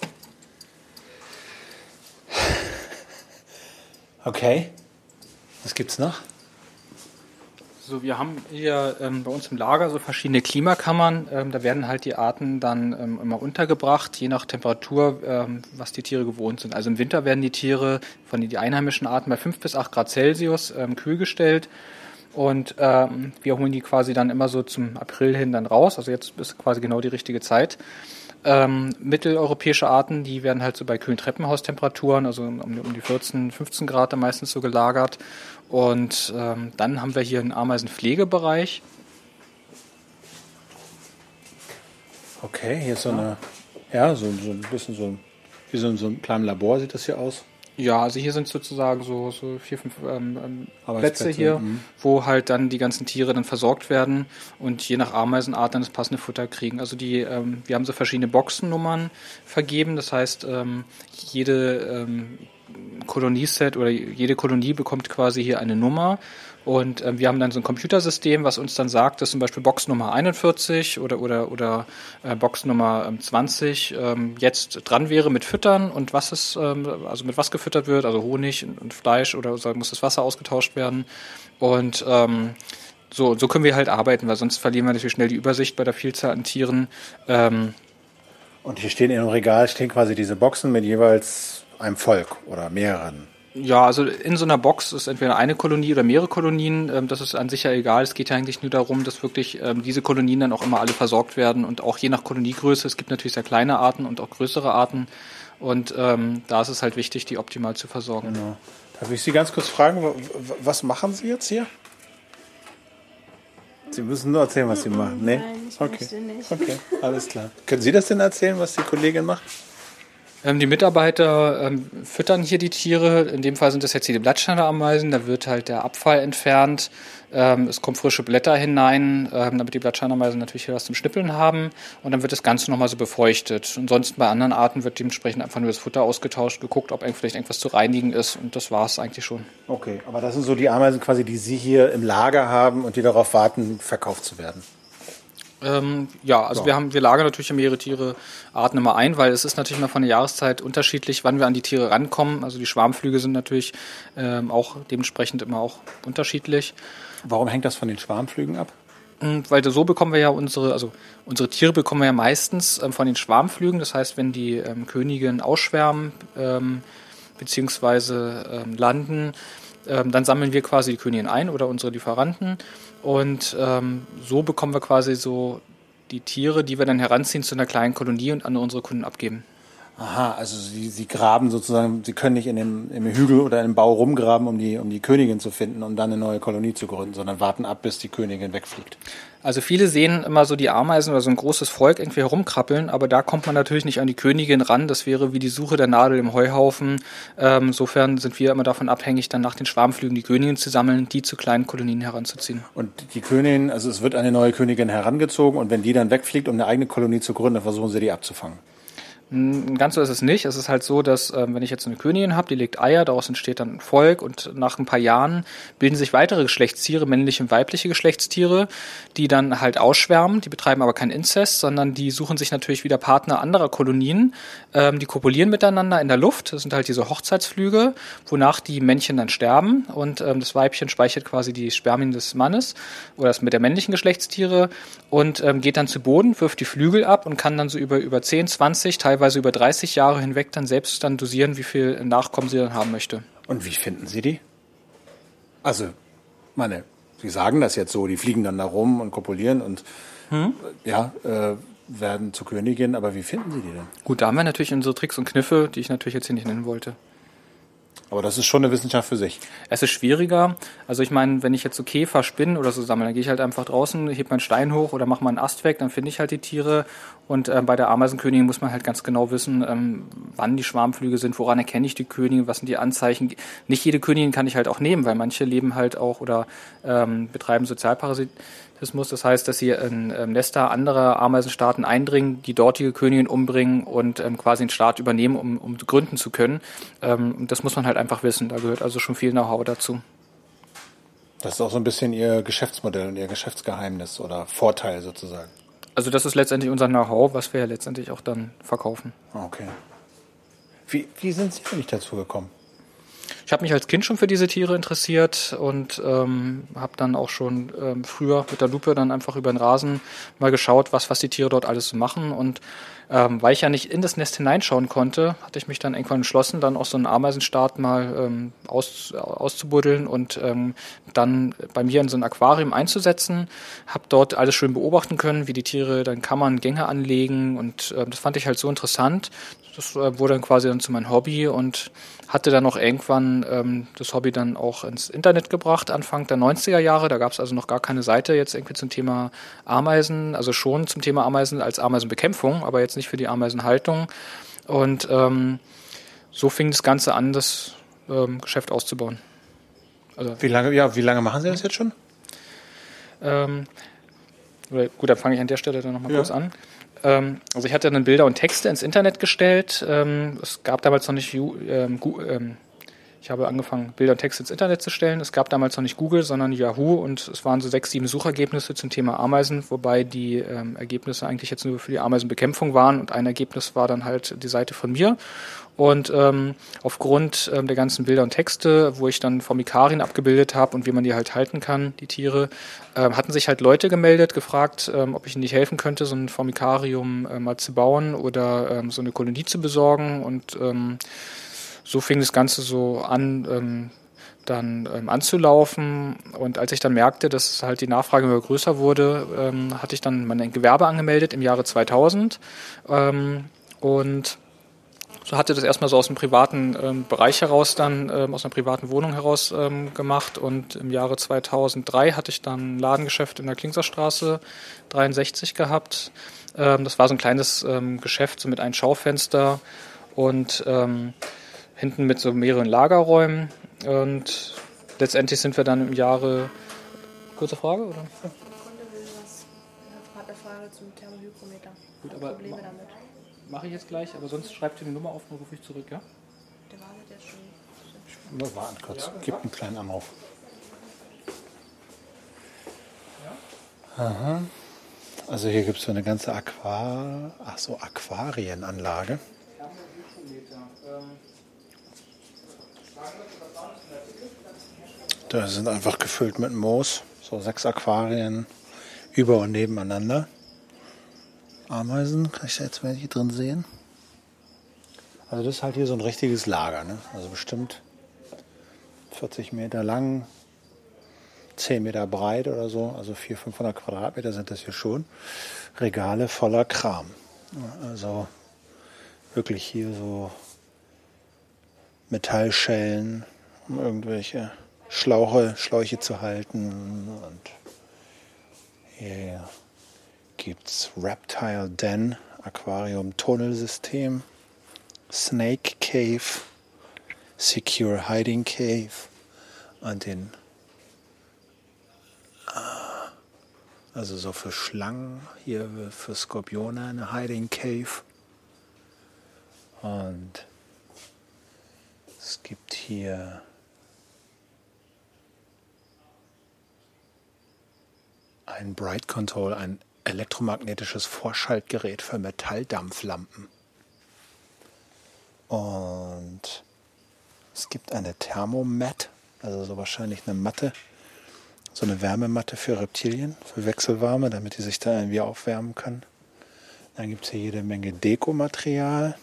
Okay. Was gibt's noch? So, wir haben hier bei uns im Lager so verschiedene Klimakammern. Da werden halt die Arten dann immer untergebracht, je nach Temperatur, was die Tiere gewohnt sind. Also im Winter werden die Tiere die einheimischen Arten bei 5 bis 8 Grad Celsius kühl gestellt. Und wir holen die quasi dann immer so zum April hin dann raus. Also jetzt ist quasi genau die richtige Zeit. Mitteleuropäische Arten, die werden halt so bei kühlen Treppenhaustemperaturen, also um die 14, 15 Grad dann meistens so gelagert. Und dann haben wir hier einen Ameisenpflegebereich. Okay, hier ist so ein bisschen wie so ein kleines Labor sieht das hier aus. Ja, also hier sind sozusagen so 4, 5 Plätze hier, wo halt dann die ganzen Tiere dann versorgt werden und je nach Ameisenart dann das passende Futter kriegen. Also wir haben so verschiedene Boxennummern vergeben, das heißt, jede Kolonieset oder jede Kolonie bekommt quasi hier eine Nummer. Und wir haben dann so ein Computersystem, was uns dann sagt, dass zum Beispiel Box Nummer 41 oder Box Nummer 20 jetzt dran wäre mit Füttern und also mit was gefüttert wird, also Honig und Fleisch oder muss das Wasser ausgetauscht werden. Und so können wir halt arbeiten, weil sonst verlieren wir natürlich schnell die Übersicht bei der Vielzahl an Tieren. Und hier stehen in einem Regal quasi diese Boxen mit jeweils einem Volk oder mehreren. Ja, also in so einer Box ist entweder eine Kolonie oder mehrere Kolonien. Das ist an sich ja egal. Es geht ja eigentlich nur darum, dass wirklich diese Kolonien dann auch immer alle versorgt werden und auch je nach Koloniegröße. Es gibt natürlich sehr kleine Arten und auch größere Arten. Und da ist es halt wichtig, die optimal zu versorgen. Genau. Darf ich Sie ganz kurz fragen, was machen Sie jetzt hier? Sie müssen nur erzählen, was Sie machen. Nee? Nein, ich möchte nicht. Okay, alles klar. Können Sie das denn erzählen, was die Kollegin macht? Die Mitarbeiter füttern hier die Tiere. In dem Fall sind das jetzt hier die Blattscheinerameisen. Da wird halt der Abfall entfernt. Es kommen frische Blätter hinein, damit die Blattscheinerameisen natürlich hier was zum Schnippeln haben. Und dann wird das Ganze nochmal so befeuchtet. Ansonsten bei anderen Arten wird dementsprechend einfach nur das Futter ausgetauscht, geguckt, ob vielleicht irgendwas zu reinigen ist. Und das war es eigentlich schon. Okay, aber das sind so die Ameisen quasi, die Sie hier im Lager haben und die darauf warten, verkauft zu werden. Wir lagern natürlich mehrere Tierearten immer ein, weil es ist natürlich mal von der Jahreszeit unterschiedlich, wann wir an die Tiere rankommen. Also die Schwarmflüge sind natürlich auch dementsprechend immer auch unterschiedlich. Warum hängt das von den Schwarmflügen ab? Weil so bekommen wir ja unsere Tiere bekommen wir ja meistens von den Schwarmflügen. Das heißt, wenn die Königinnen ausschwärmen beziehungsweise landen, dann sammeln wir quasi die Königin ein oder unsere Lieferanten. Und so bekommen wir quasi so die Tiere, die wir dann heranziehen zu einer kleinen Kolonie und an unsere Kunden abgeben. Aha, also Sie graben sozusagen, Sie können nicht im Hügel oder im Bau rumgraben, um die Königin zu finden und dann eine neue Kolonie zu gründen, sondern warten ab, bis die Königin wegfliegt. Also viele sehen immer so die Ameisen oder so ein großes Volk irgendwie herumkrabbeln, aber da kommt man natürlich nicht an die Königin ran. Das wäre wie die Suche der Nadel im Heuhaufen. Insofern sind wir immer davon abhängig, dann nach den Schwarmflügen die Königin zu sammeln, die zu kleinen Kolonien heranzuziehen. Und die Königin, also es wird eine neue Königin herangezogen und wenn die dann wegfliegt, um eine eigene Kolonie zu gründen, dann versuchen Sie die abzufangen. Ganz so ist es nicht. Es ist halt so, dass wenn ich jetzt eine Königin habe, die legt Eier, daraus entsteht dann ein Volk und nach ein paar Jahren bilden sich weitere Geschlechtstiere, männliche und weibliche Geschlechtstiere, die dann halt ausschwärmen. Die betreiben aber keinen Inzest, sondern die suchen sich natürlich wieder Partner anderer Kolonien. Die kopulieren miteinander in der Luft. Das sind halt diese Hochzeitsflüge, wonach die Männchen dann sterben und das Weibchen speichert quasi die Spermien des Mannes oder das mit der männlichen Geschlechtstiere und geht dann zu Boden, wirft die Flügel ab und kann dann so über 10, 20, teilweise über 30 Jahre hinweg dann selbst dann dosieren, wie viel Nachkommen sie dann haben möchte. Und wie finden Sie die? Also, Sie sagen das jetzt so, die fliegen dann da rum und kopulieren und werden zu Königin, aber wie finden Sie die denn? Gut, da haben wir natürlich unsere Tricks und Kniffe, die ich natürlich jetzt hier nicht nennen wollte. Aber das ist schon eine Wissenschaft für sich. Es ist schwieriger. Also ich meine, wenn ich jetzt so Käfer, Spinnen oder so sammle, dann gehe ich halt einfach draußen, heb meinen Stein hoch oder mache mal einen Ast weg, dann finde ich halt die Tiere. Und bei der Ameisenkönigin muss man halt ganz genau wissen, wann die Schwarmflüge sind, woran erkenne ich die Königin, was sind die Anzeichen. Nicht jede Königin kann ich halt auch nehmen, weil manche leben halt auch oder betreiben Sozialparasitismus. Das heißt, dass sie in Nester anderer Ameisenstaaten eindringen, die dortige Königin umbringen und quasi den Staat übernehmen, um gründen zu können. Das muss man halt einfach wissen. Da gehört also schon viel Know-how dazu. Das ist auch so ein bisschen Ihr Geschäftsmodell und Ihr Geschäftsgeheimnis oder Vorteil sozusagen. Also das ist letztendlich unser Know-how, was wir ja letztendlich auch dann verkaufen. Okay. Wie sind Sie eigentlich dazu gekommen? Ich habe mich als Kind schon für diese Tiere interessiert und habe dann auch schon früher mit der Lupe dann einfach über den Rasen mal geschaut, was die Tiere dort alles so machen. Und weil ich ja nicht in das Nest hineinschauen konnte, hatte ich mich dann irgendwann entschlossen, dann auch so einen Ameisenstaat mal auszubuddeln und dann bei mir in so ein Aquarium einzusetzen. Habe dort alles schön beobachten können, wie die Tiere dann Kammern, Gänge anlegen und das fand ich halt so interessant. Das wurde dann quasi dann zu meinem Hobby und hatte dann auch irgendwann das Hobby dann auch ins Internet gebracht, Anfang der 90er Jahre. Da gab es also noch gar keine Seite jetzt irgendwie zum Thema Ameisen, also schon zum Thema Ameisen als Ameisenbekämpfung, aber jetzt nicht für die Ameisenhaltung. Und so fing das Ganze an, das Geschäft auszubauen. Also, Wie lange machen Sie das jetzt schon? Gut, dann fange ich an der Stelle dann nochmal kurz an. Also ich hatte dann Bilder und Texte ins Internet gestellt. Es gab damals noch nicht ich habe angefangen, Bilder und Texte ins Internet zu stellen. Es gab damals noch nicht Google, sondern Yahoo, und es waren so 6, 7 Suchergebnisse zum Thema Ameisen, wobei die Ergebnisse eigentlich jetzt nur für die Ameisenbekämpfung waren, und ein Ergebnis war dann halt die Seite von mir. Und aufgrund der ganzen Bilder und Texte, wo ich dann Formikarien abgebildet habe und wie man die halt halten kann, die Tiere, hatten sich halt Leute gemeldet, gefragt, ob ich ihnen nicht helfen könnte, so ein Formikarium mal zu bauen oder so eine Kolonie zu besorgen. Und so fing das Ganze so an, dann anzulaufen. Und als ich dann merkte, dass halt die Nachfrage immer größer wurde, hatte ich dann mein Gewerbe angemeldet im Jahre 2000. Und so hatte das erstmal so aus dem privaten Bereich heraus dann, aus einer privaten Wohnung heraus gemacht. Und im Jahre 2003 hatte ich dann ein Ladengeschäft in der Klingserstraße 63 gehabt. Das war so ein kleines Geschäft, so mit einem Schaufenster und hinten mit so mehreren Lagerräumen. Und letztendlich sind wir dann im Jahre... Kurze Frage, oder? Der Kunde will was, hat eine Frage zum Thermohygrometer. Gut, aber Probleme damit. mache ich jetzt gleich, aber sonst schreibt ihr die Nummer auf, dann rufe ich zurück, ja? Der wartet jetzt schon. Nur warten kurz. Gib einen kleinen Anruf. Aha. Also hier gibt es so eine ganze Aquarienanlage. Da sind einfach gefüllt mit Moos. So 6 Aquarien über und nebeneinander. Ameisen, kann ich da jetzt welche drin sehen? Also das ist halt hier so ein richtiges Lager, ne? Also bestimmt 40 Meter lang, 10 Meter breit oder so. Also 400, 500 Quadratmeter sind das hier schon. Regale voller Kram. Also wirklich hier so Metallschellen, um irgendwelche Schläuche zu halten. Und hier gibt's Reptile Den, Aquarium-Tunnelsystem, Snake Cave, Secure Hiding Cave und den, also so für Schlangen, hier für Skorpione eine Hiding Cave. Und es gibt hier ein Bright Control, ein elektromagnetisches Vorschaltgerät für Metalldampflampen. Und es gibt eine Thermomat, also so wahrscheinlich eine Matte, so eine Wärmematte für Reptilien, für Wechselwarme, damit die sich da irgendwie aufwärmen können. Dann gibt es hier jede Menge Dekomaterial,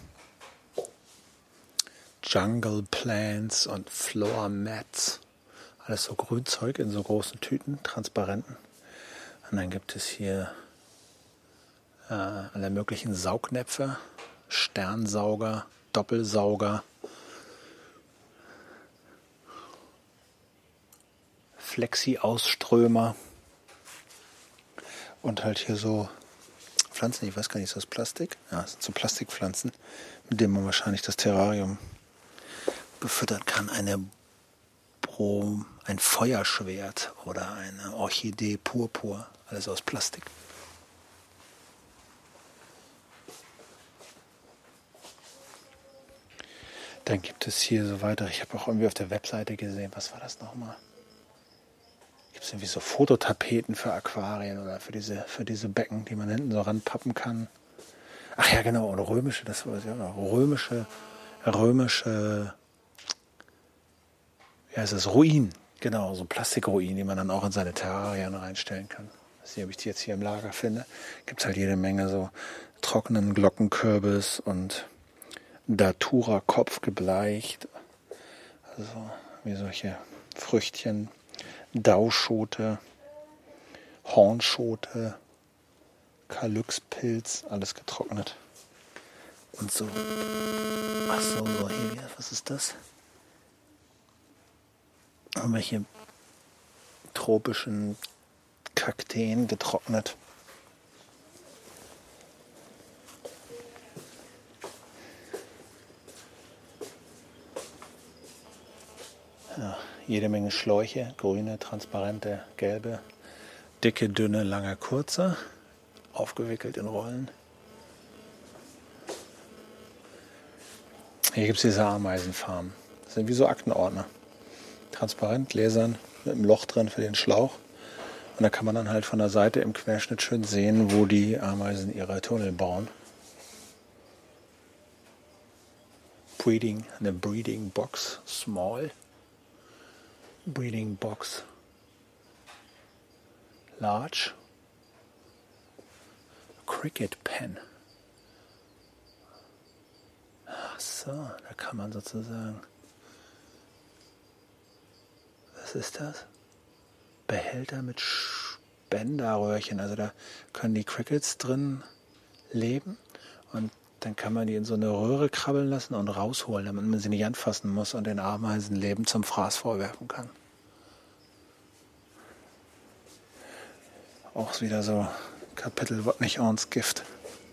Jungle Plants und Floor Mats. Alles so Grünzeug in so großen Tüten, transparenten. Und dann gibt es hier alle möglichen Saugnäpfe, Sternsauger, Doppelsauger, Flexi-Ausströmer und halt hier so Pflanzen, ich weiß gar nicht, ist das Plastik? Ja, das sind so Plastikpflanzen, mit denen man wahrscheinlich das Terrarium befüttern kann. Ein Feuerschwert oder eine Orchidee purpur, alles aus Plastik. Dann gibt es hier so weiter, ich habe auch irgendwie auf der Webseite gesehen, was war das nochmal? Gibt es irgendwie so Fototapeten für Aquarien oder für diese Becken, die man hinten so ranpappen kann. Ach ja, genau, und römische, das war ja römische, wie heißt das, Ruinen. Genau, so Plastikruinen, die man dann auch in seine Terrarien reinstellen kann. Ich weiß nicht, ob ich die jetzt hier im Lager finde. Gibt es halt jede Menge so trockenen Glockenkürbis und Datura-Kopf gebleicht. Also wie solche Früchtchen, Dauschote, Hornschote, Kalyxpilz, alles getrocknet. Und so, so hier, was ist das? Irgendwelche tropischen Kakteen getrocknet. Ja, jede Menge Schläuche, grüne, transparente, gelbe, dicke, dünne, lange, kurze, aufgewickelt in Rollen. Hier gibt es diese Ameisenfarmen. Das sind wie so Aktenordner. Transparent, gläsern, mit einem Loch drin für den Schlauch. Und da kann man dann halt von der Seite im Querschnitt schön sehen, wo die Ameisen ihre Tunnel bauen. Eine Breeding Box, small. Breeding Box, large. Cricket Pen. Ach so, da kann man sozusagen... Was ist das? Behälter mit Spenderröhrchen. Also da können die Crickets drin leben und dann kann man die in so eine Röhre krabbeln lassen und rausholen, damit man sie nicht anfassen muss und den Ameisenleben zum Fraß vorwerfen kann. Auch wieder so Kapitel, was nicht ans Gift.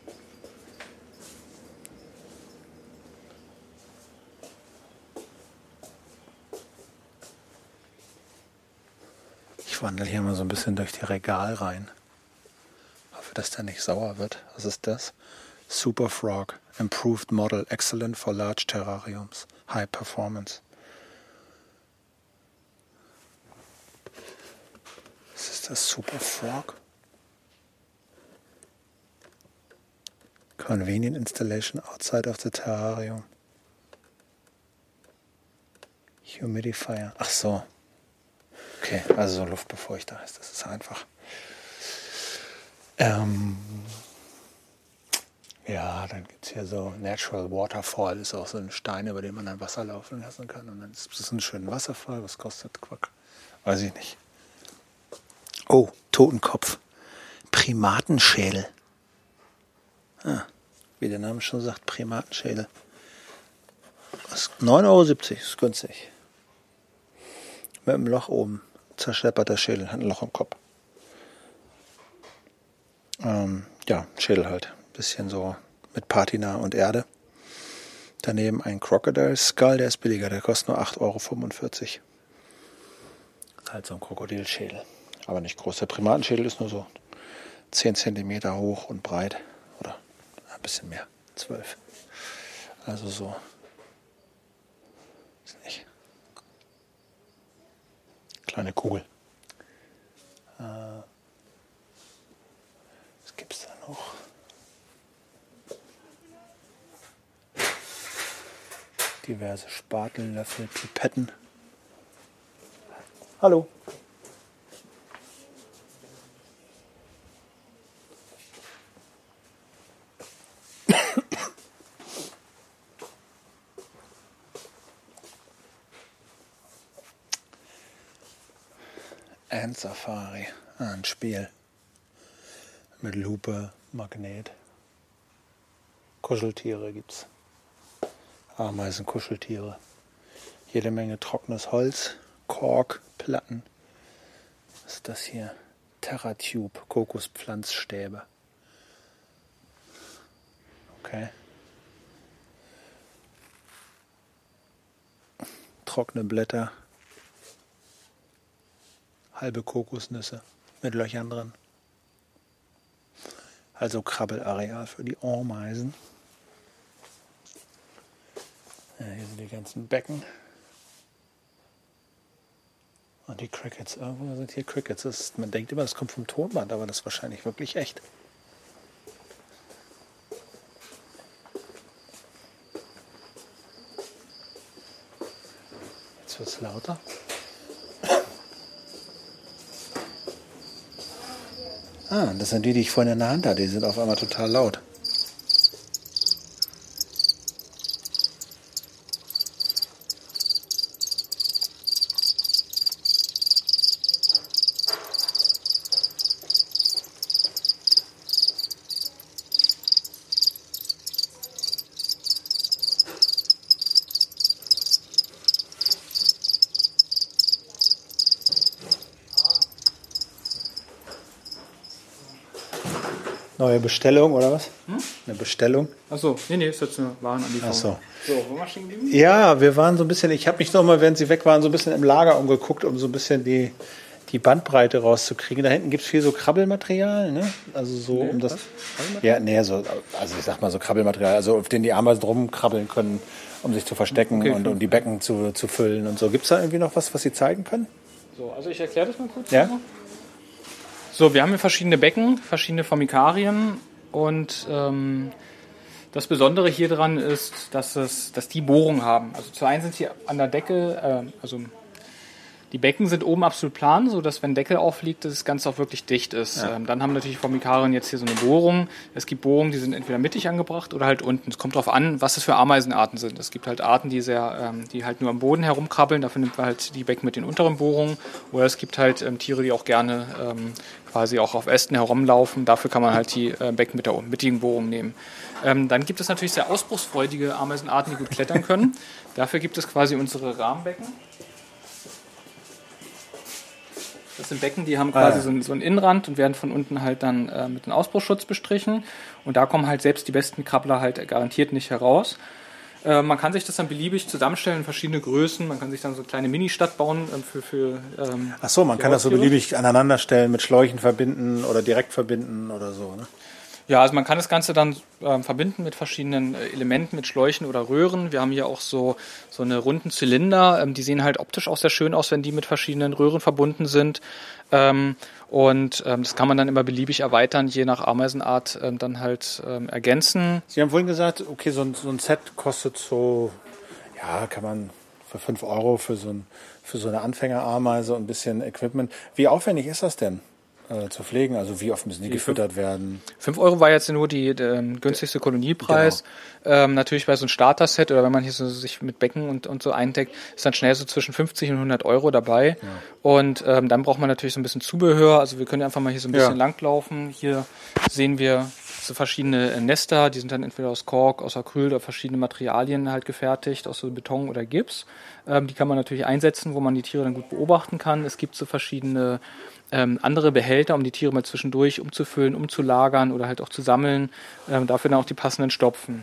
Ich wandle hier mal so ein bisschen durch die Regalreihen. Hoffe, dass der nicht sauer wird. Was ist das? Super Frog, Improved Model, Excellent for Large Terrariums, High Performance. Was ist das? Super Frog? Convenient Installation outside of the terrarium. Humidifier. Ach so. Okay, also so Luftbefeuchter heißt das. Ist einfach. Ja, dann gibt es hier so Natural Waterfall, ist auch so ein Stein, über den man dann Wasser laufen lassen kann. Und dann ist es ein schöner Wasserfall. Was kostet Quack? Weiß ich nicht. Oh, Totenkopf. Primatenschädel. Ah, wie der Name schon sagt, Primatenschädel. 9,70 €, ist günstig. Mit einem Loch oben. Zerschepperter Schädel, hat ein Loch im Kopf. Ja, Schädel halt. Bisschen so mit Patina und Erde. Daneben ein Crocodile Skull, der ist billiger, der kostet nur 8,45 €. Ist halt so ein Krokodilschädel. Aber nicht groß. Der Primatenschädel ist nur so 10 cm hoch und breit. Oder ein bisschen mehr. 12. Also so. Ist nicht. Kleine Kugel. Was gibt's da noch? Diverse Spatel, Löffel, Pipetten. Hallo. Ant Safari. Ein Spiel. Mit Lupe, Magnet. Kuscheltiere gibt's. Ameisen, Kuscheltiere. Jede Menge trockenes Holz, Kork, Platten. Was ist das hier? Terratube, Kokospflanzstäbe. Okay. Trockene Blätter. Halbe Kokosnüsse mit Löchern drin. Also Krabbelareal für die Ameisen. Ja, hier sind die ganzen Becken. Und die Crickets. Wo sind hier Crickets? Man denkt immer, das kommt vom Tonband, aber das ist wahrscheinlich wirklich echt. Jetzt wird es lauter. Ah, das sind die ich vorhin in der Hand hatte. Die sind auf einmal total laut. Neue Bestellung oder was? Eine Bestellung? Achso, nee, ist jetzt eine Warenanlieferung. Achso. So, wo war stehen geblieben? Ja, wir waren so ein bisschen, ich habe mich noch mal, während Sie weg waren, so ein bisschen im Lager umgeguckt, um so ein bisschen die Bandbreite rauszukriegen. Da hinten gibt es viel so Krabbelmaterial, ne? Also so um das. Ja, nee, so, also ich sag mal so Krabbelmaterial, also auf den die Ameisen rumkrabbeln können, um sich zu verstecken und um die Becken zu füllen und so. Gibt es da irgendwie noch was Sie zeigen können? So, also ich erkläre das mal kurz. Ja. So, wir haben hier verschiedene Becken, verschiedene Formikarien und das Besondere hier dran ist, dass die Bohrungen haben. Also zu einen sind hier an der Decke, also die Becken sind oben absolut plan, sodass wenn Deckel aufliegt, das Ganze auch wirklich dicht ist. Ja. Dann haben natürlich Formikarien jetzt hier so eine Bohrung. Es gibt Bohrungen, die sind entweder mittig angebracht oder halt unten. Es kommt darauf an, was es für Ameisenarten sind. Es gibt halt Arten, die halt nur am Boden herumkrabbeln. Dafür nimmt man halt die Becken mit den unteren Bohrungen. Oder es gibt halt Tiere, die auch gerne quasi auch auf Ästen herumlaufen. Dafür kann man halt die Becken mit der mittigen Bohrung nehmen. Dann gibt es natürlich sehr ausbruchsfreudige Ameisenarten, die gut klettern können. Dafür gibt es quasi unsere Rahmenbecken. Das sind Becken, die haben quasi so einen Innenrand und werden von unten halt dann mit einem Ausbruchsschutz bestrichen. Und da kommen halt selbst die besten Krabbler halt garantiert nicht heraus. Man kann sich das dann beliebig zusammenstellen in verschiedene Größen. Man kann sich dann so eine kleine Ministadt bauen Ach so, man kann das so beliebig aneinander stellen, mit Schläuchen verbinden oder direkt verbinden oder so, ne? Ja, also man kann das Ganze dann verbinden mit verschiedenen Elementen, mit Schläuchen oder Röhren. Wir haben hier auch so eine runden Zylinder, die sehen halt optisch auch sehr schön aus, wenn die mit verschiedenen Röhren verbunden sind. Das kann man dann immer beliebig erweitern, je nach Ameisenart dann halt ergänzen. Sie haben vorhin gesagt, okay, so ein Set kostet so, ja, kann man für 5 Euro für so eine Anfängerameise und ein bisschen Equipment. Wie aufwendig ist das denn? Zu pflegen, also wie oft müssen die gefüttert werden? 5 Euro war jetzt nur der günstigste Koloniepreis. Genau. Natürlich bei so einem Starter-Set oder wenn man hier so sich mit Becken und so eindeckt, ist dann schnell so zwischen 50 und 100 Euro dabei. Ja. Und dann braucht man natürlich so ein bisschen Zubehör. Also wir können einfach mal hier so ein bisschen langlaufen. Hier sehen wir so verschiedene Nester, die sind dann entweder aus Kork, aus Acryl oder verschiedene Materialien halt gefertigt, aus so Beton oder Gips. Die kann man natürlich einsetzen, wo man die Tiere dann gut beobachten kann. Es gibt so verschiedene andere Behälter, um die Tiere mal zwischendurch umzufüllen, umzulagern oder halt auch zu sammeln. Dafür dann auch die passenden Stopfen.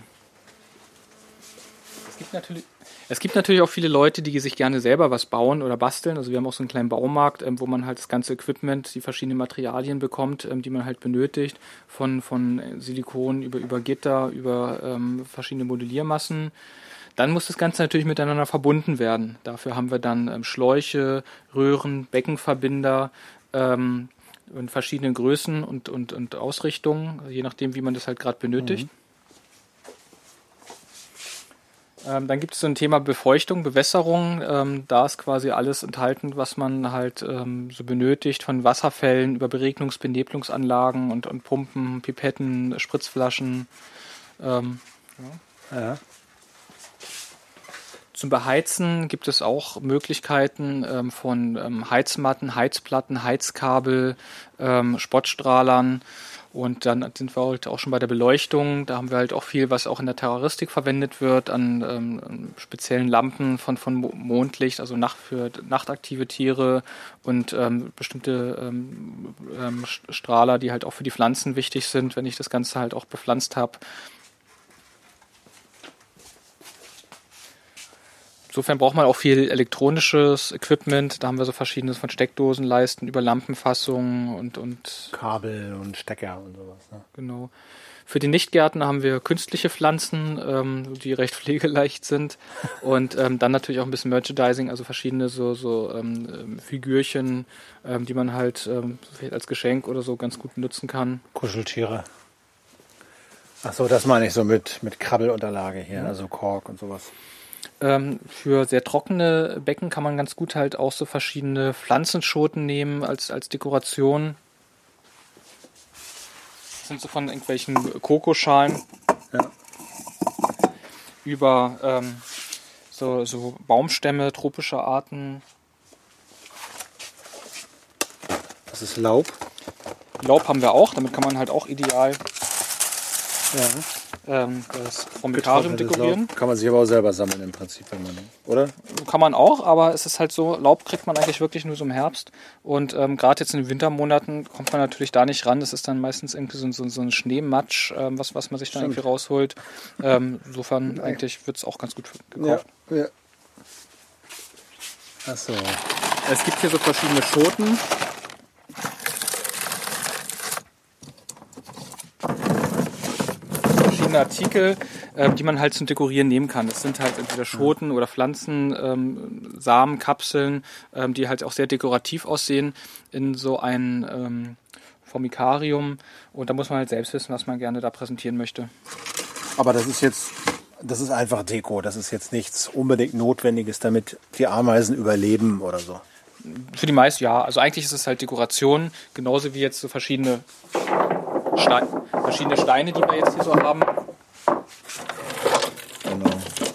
Es gibt natürlich auch viele Leute, die sich gerne selber was bauen oder basteln. Also wir haben auch so einen kleinen Baumarkt, wo man halt das ganze Equipment, die verschiedenen Materialien bekommt, die man halt benötigt. Von Silikon über Gitter, über verschiedene Modelliermassen. Dann muss das Ganze natürlich miteinander verbunden werden. Dafür haben wir dann Schläuche, Röhren, Beckenverbinder in verschiedenen Größen und Ausrichtungen, je nachdem, wie man das halt gerade benötigt. Dann gibt es so ein Thema Befeuchtung, Bewässerung. Da ist quasi alles enthalten, was man halt so benötigt, von Wasserfällen über Beregnungs-Benebelungsanlagen und Pumpen, Pipetten, Spritzflaschen. Zum Beheizen gibt es auch Möglichkeiten von Heizmatten, Heizplatten, Heizkabel, Spottstrahlern. Und dann sind wir halt auch schon bei der Beleuchtung. Da haben wir halt auch viel, was auch in der Terroristik verwendet wird, an speziellen Lampen von Mondlicht, also für nachtaktive Tiere und bestimmte Strahler, die halt auch für die Pflanzen wichtig sind, wenn ich das Ganze halt auch bepflanzt habe. Insofern braucht man auch viel elektronisches Equipment. Da haben wir so verschiedenes von Steckdosenleisten über Lampenfassungen und Kabel und Stecker und sowas. Ne? Genau. Für die Nichtgärten haben wir künstliche Pflanzen, die recht pflegeleicht sind. Und dann natürlich auch ein bisschen Merchandising, also verschiedene so Figürchen, die man halt als Geschenk oder so ganz gut nutzen kann. Kuscheltiere. Ach so, das meine ich so mit Krabbelunterlage hier, also Kork und sowas. Für sehr trockene Becken kann man ganz gut halt auch so verschiedene Pflanzenschoten nehmen als Dekoration. Das sind so von irgendwelchen Kokoschalen über so Baumstämme, tropische Arten. Das ist Laub. Laub haben wir auch, damit kann man halt auch ideal das Formikarium dekorieren. Kann man sich aber auch selber sammeln im Prinzip, wenn man, oder? Kann man auch, aber es ist halt so, Laub kriegt man eigentlich wirklich nur so im Herbst. Und gerade jetzt in den Wintermonaten kommt man natürlich da nicht ran. Das ist dann meistens irgendwie so ein Schneematsch, was man sich dann irgendwie rausholt. Insofern eigentlich wird es auch ganz gut gekauft. Ja. Achso. Es gibt hier so verschiedene Schoten. Verschiedene Artikel, die man halt zum Dekorieren nehmen kann. Das sind halt entweder Schoten oder Pflanzen, Samen, Kapseln, die halt auch sehr dekorativ aussehen in so ein Formikarium. Und da muss man halt selbst wissen, was man gerne da präsentieren möchte. Aber das ist einfach Deko. Das ist jetzt nichts unbedingt Notwendiges, damit die Ameisen überleben oder so. Für die meisten ja. Also eigentlich ist es halt Dekoration, genauso wie jetzt so verschiedene Steine, die wir jetzt hier so haben. Genau.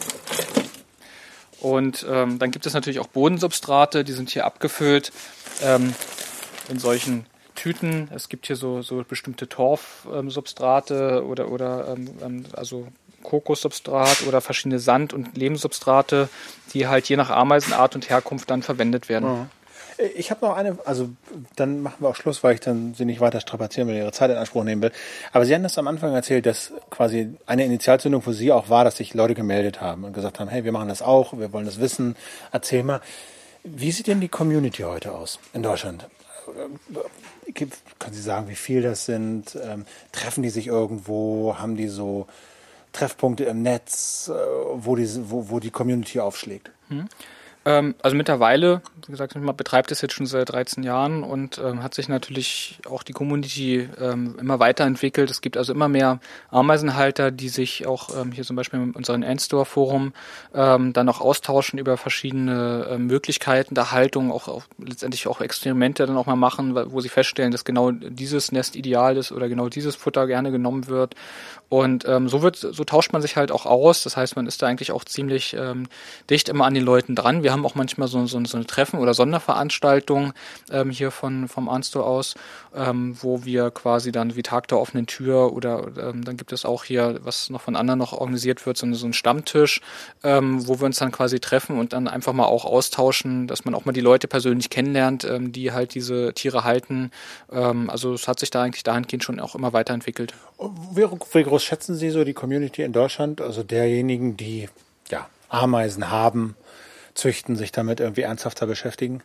Und dann gibt es natürlich auch Bodensubstrate, die sind hier abgefüllt in solchen Tüten. Es gibt hier so bestimmte Torfsubstrate oder also Kokossubstrat oder verschiedene Sand- und Lehmsubstrate, die halt je nach Ameisenart und Herkunft dann verwendet werden. Ja. Ich habe noch eine, also dann machen wir auch Schluss, weil ich dann Sie nicht weiter strapazieren will, Ihre Zeit in Anspruch nehmen will. Aber Sie haben das am Anfang erzählt, dass quasi eine Initialzündung für Sie auch war, dass sich Leute gemeldet haben und gesagt haben, hey, wir machen das auch, wir wollen das wissen. Erzähl mal, wie sieht denn die Community heute aus in Deutschland? Können Sie sagen, wie viel das sind? Treffen die sich irgendwo? Haben die so Treffpunkte im Netz, wo die Community aufschlägt? Also mittlerweile, wie gesagt, man betreibt es jetzt schon seit 13 Jahren und hat sich natürlich auch die Community immer weiterentwickelt. Es gibt also immer mehr Ameisenhalter, die sich auch hier zum Beispiel in unserem Endstore-Forum dann auch austauschen über verschiedene Möglichkeiten der Haltung, auch letztendlich auch Experimente dann auch mal machen, wo sie feststellen, dass genau dieses Nest ideal ist oder genau dieses Futter gerne genommen wird. Und so tauscht man sich halt auch aus. Das heißt, man ist da eigentlich auch ziemlich dicht immer an den Leuten dran. Wir haben auch manchmal so eine Treffen oder Sonderveranstaltungen hier vom Arnstore aus, wo wir quasi dann wie Tag der offenen Tür oder dann gibt es auch hier, was noch von anderen noch organisiert wird, so ein Stammtisch, wo wir uns dann quasi treffen und dann einfach mal auch austauschen, dass man auch mal die Leute persönlich kennenlernt, die halt diese Tiere halten. Also es hat sich da eigentlich dahingehend schon auch immer weiterentwickelt. Wie groß schätzen Sie so die Community in Deutschland, also derjenigen, die Ameisen haben, züchten, sich damit irgendwie ernsthafter beschäftigen?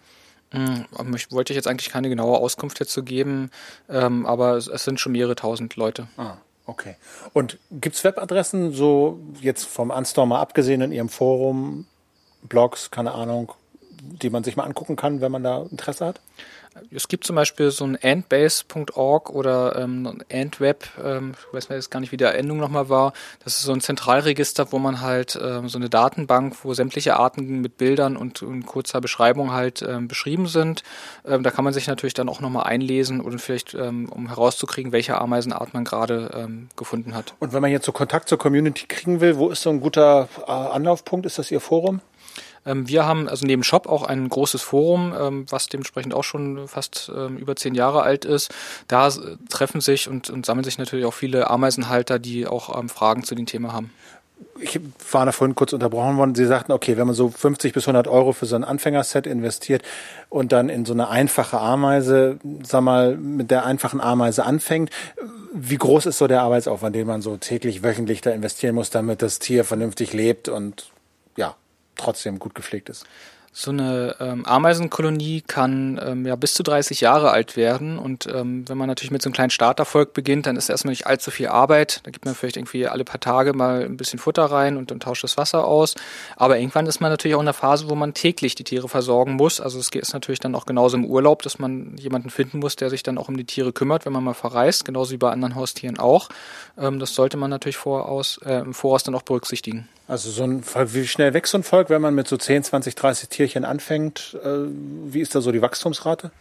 Wollte ich jetzt eigentlich keine genaue Auskunft dazu geben, aber es sind schon mehrere tausend Leute. Ah, okay. Und gibt es Webadressen, so jetzt vom Arnstore mal abgesehen in Ihrem Forum, Blogs, keine Ahnung, die man sich mal angucken kann, wenn man da Interesse hat? Es gibt zum Beispiel so ein antbase.org oder antweb, ich weiß jetzt gar nicht, wie die Endung nochmal war. Das ist so ein Zentralregister, wo man halt so eine Datenbank, wo sämtliche Arten mit Bildern und kurzer Beschreibung halt beschrieben sind. Da kann man sich natürlich dann auch nochmal einlesen oder vielleicht, um herauszukriegen, welche Ameisenart man gerade gefunden hat. Und wenn man jetzt so Kontakt zur Community kriegen will, wo ist so ein guter Anlaufpunkt? Ist das Ihr Forum? Wir haben also neben Shop auch ein großes Forum, was dementsprechend auch schon fast über 10 Jahre alt ist. Da treffen sich und sammeln sich natürlich auch viele Ameisenhalter, die auch Fragen zu dem Thema haben. Ich war da vorhin kurz unterbrochen worden. Sie sagten, okay, wenn man so 50 bis 100 Euro für so ein Anfängerset investiert und dann in so eine einfache Ameise, sag mal, mit der einfachen Ameise anfängt, wie groß ist so der Arbeitsaufwand, den man so täglich, wöchentlich da investieren muss, damit das Tier vernünftig lebt und trotzdem gut gepflegt ist? So eine Ameisenkolonie kann bis zu 30 Jahre alt werden und wenn man natürlich mit so einem kleinen Starterfolg beginnt, dann ist erstmal nicht allzu viel Arbeit. Da gibt man vielleicht irgendwie alle paar Tage mal ein bisschen Futter rein und dann tauscht das Wasser aus. Aber irgendwann ist man natürlich auch in der Phase, wo man täglich die Tiere versorgen muss. Also es ist natürlich dann auch genauso im Urlaub, dass man jemanden finden muss, der sich dann auch um die Tiere kümmert, wenn man mal verreist, genauso wie bei anderen Haustieren auch. Das sollte man natürlich im Voraus dann auch berücksichtigen. Also so ein Volk, wie schnell wächst so ein Volk, wenn man mit so 10, 20, 30 Tierchen anfängt? Wie ist da so die Wachstumsrate?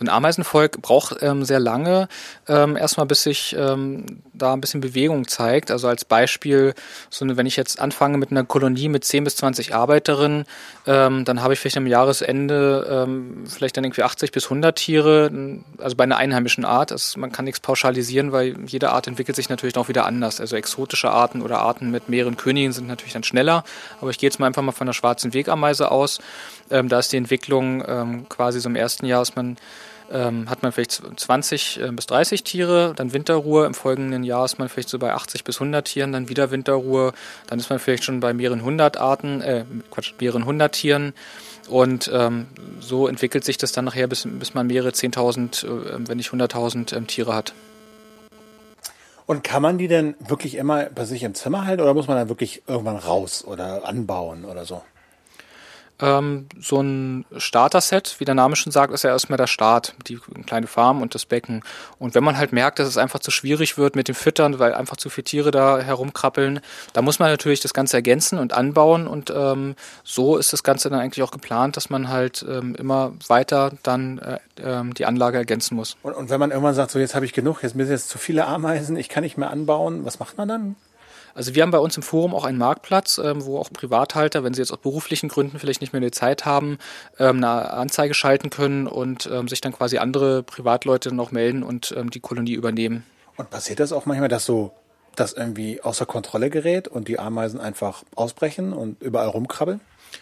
So ein Ameisenvolk braucht sehr lange, erstmal bis sich da ein bisschen Bewegung zeigt. Also als Beispiel, wenn ich jetzt anfange mit einer Kolonie mit 10 bis 20 Arbeiterinnen, dann habe ich vielleicht am Jahresende vielleicht dann irgendwie 80 bis 100 Tiere, also bei einer einheimischen Art. Man kann nichts pauschalisieren, weil jede Art entwickelt sich natürlich auch wieder anders. Also exotische Arten oder Arten mit mehreren Königen sind natürlich dann schneller. Aber ich gehe jetzt mal einfach mal von der schwarzen Wegameise aus. Da ist die Entwicklung quasi so im ersten Jahr, hat man vielleicht 20 bis 30 Tiere, dann Winterruhe. Im folgenden Jahr ist man vielleicht so bei 80 bis 100 Tieren, dann wieder Winterruhe. Dann ist man vielleicht schon bei mehreren hundert Tieren. Und so entwickelt sich das dann nachher, bis man mehrere 10.000, wenn nicht 100.000 Tiere hat. Und kann man die denn wirklich immer bei sich im Zimmer halten oder muss man dann wirklich irgendwann raus oder anbauen oder so? So ein Starter-Set, wie der Name schon sagt, ist ja erstmal der Start, die kleine Farm und das Becken. Und wenn man halt merkt, dass es einfach zu schwierig wird mit dem Füttern, weil einfach zu viele Tiere da herumkrabbeln, da muss man natürlich das Ganze ergänzen und anbauen. Und so ist das Ganze dann eigentlich auch geplant, dass man halt immer weiter dann die Anlage ergänzen muss. Und wenn man irgendwann sagt, so jetzt habe ich genug, jetzt sind zu viele Ameisen, ich kann nicht mehr anbauen, was macht man dann? Also wir haben bei uns im Forum auch einen Marktplatz, wo auch Privathalter, wenn sie jetzt aus beruflichen Gründen vielleicht nicht mehr die Zeit haben, eine Anzeige schalten können und sich dann quasi andere Privatleute noch melden und die Kolonie übernehmen. Und passiert das auch manchmal, dass das irgendwie außer Kontrolle gerät und die Ameisen einfach ausbrechen und überall rumkrabbeln?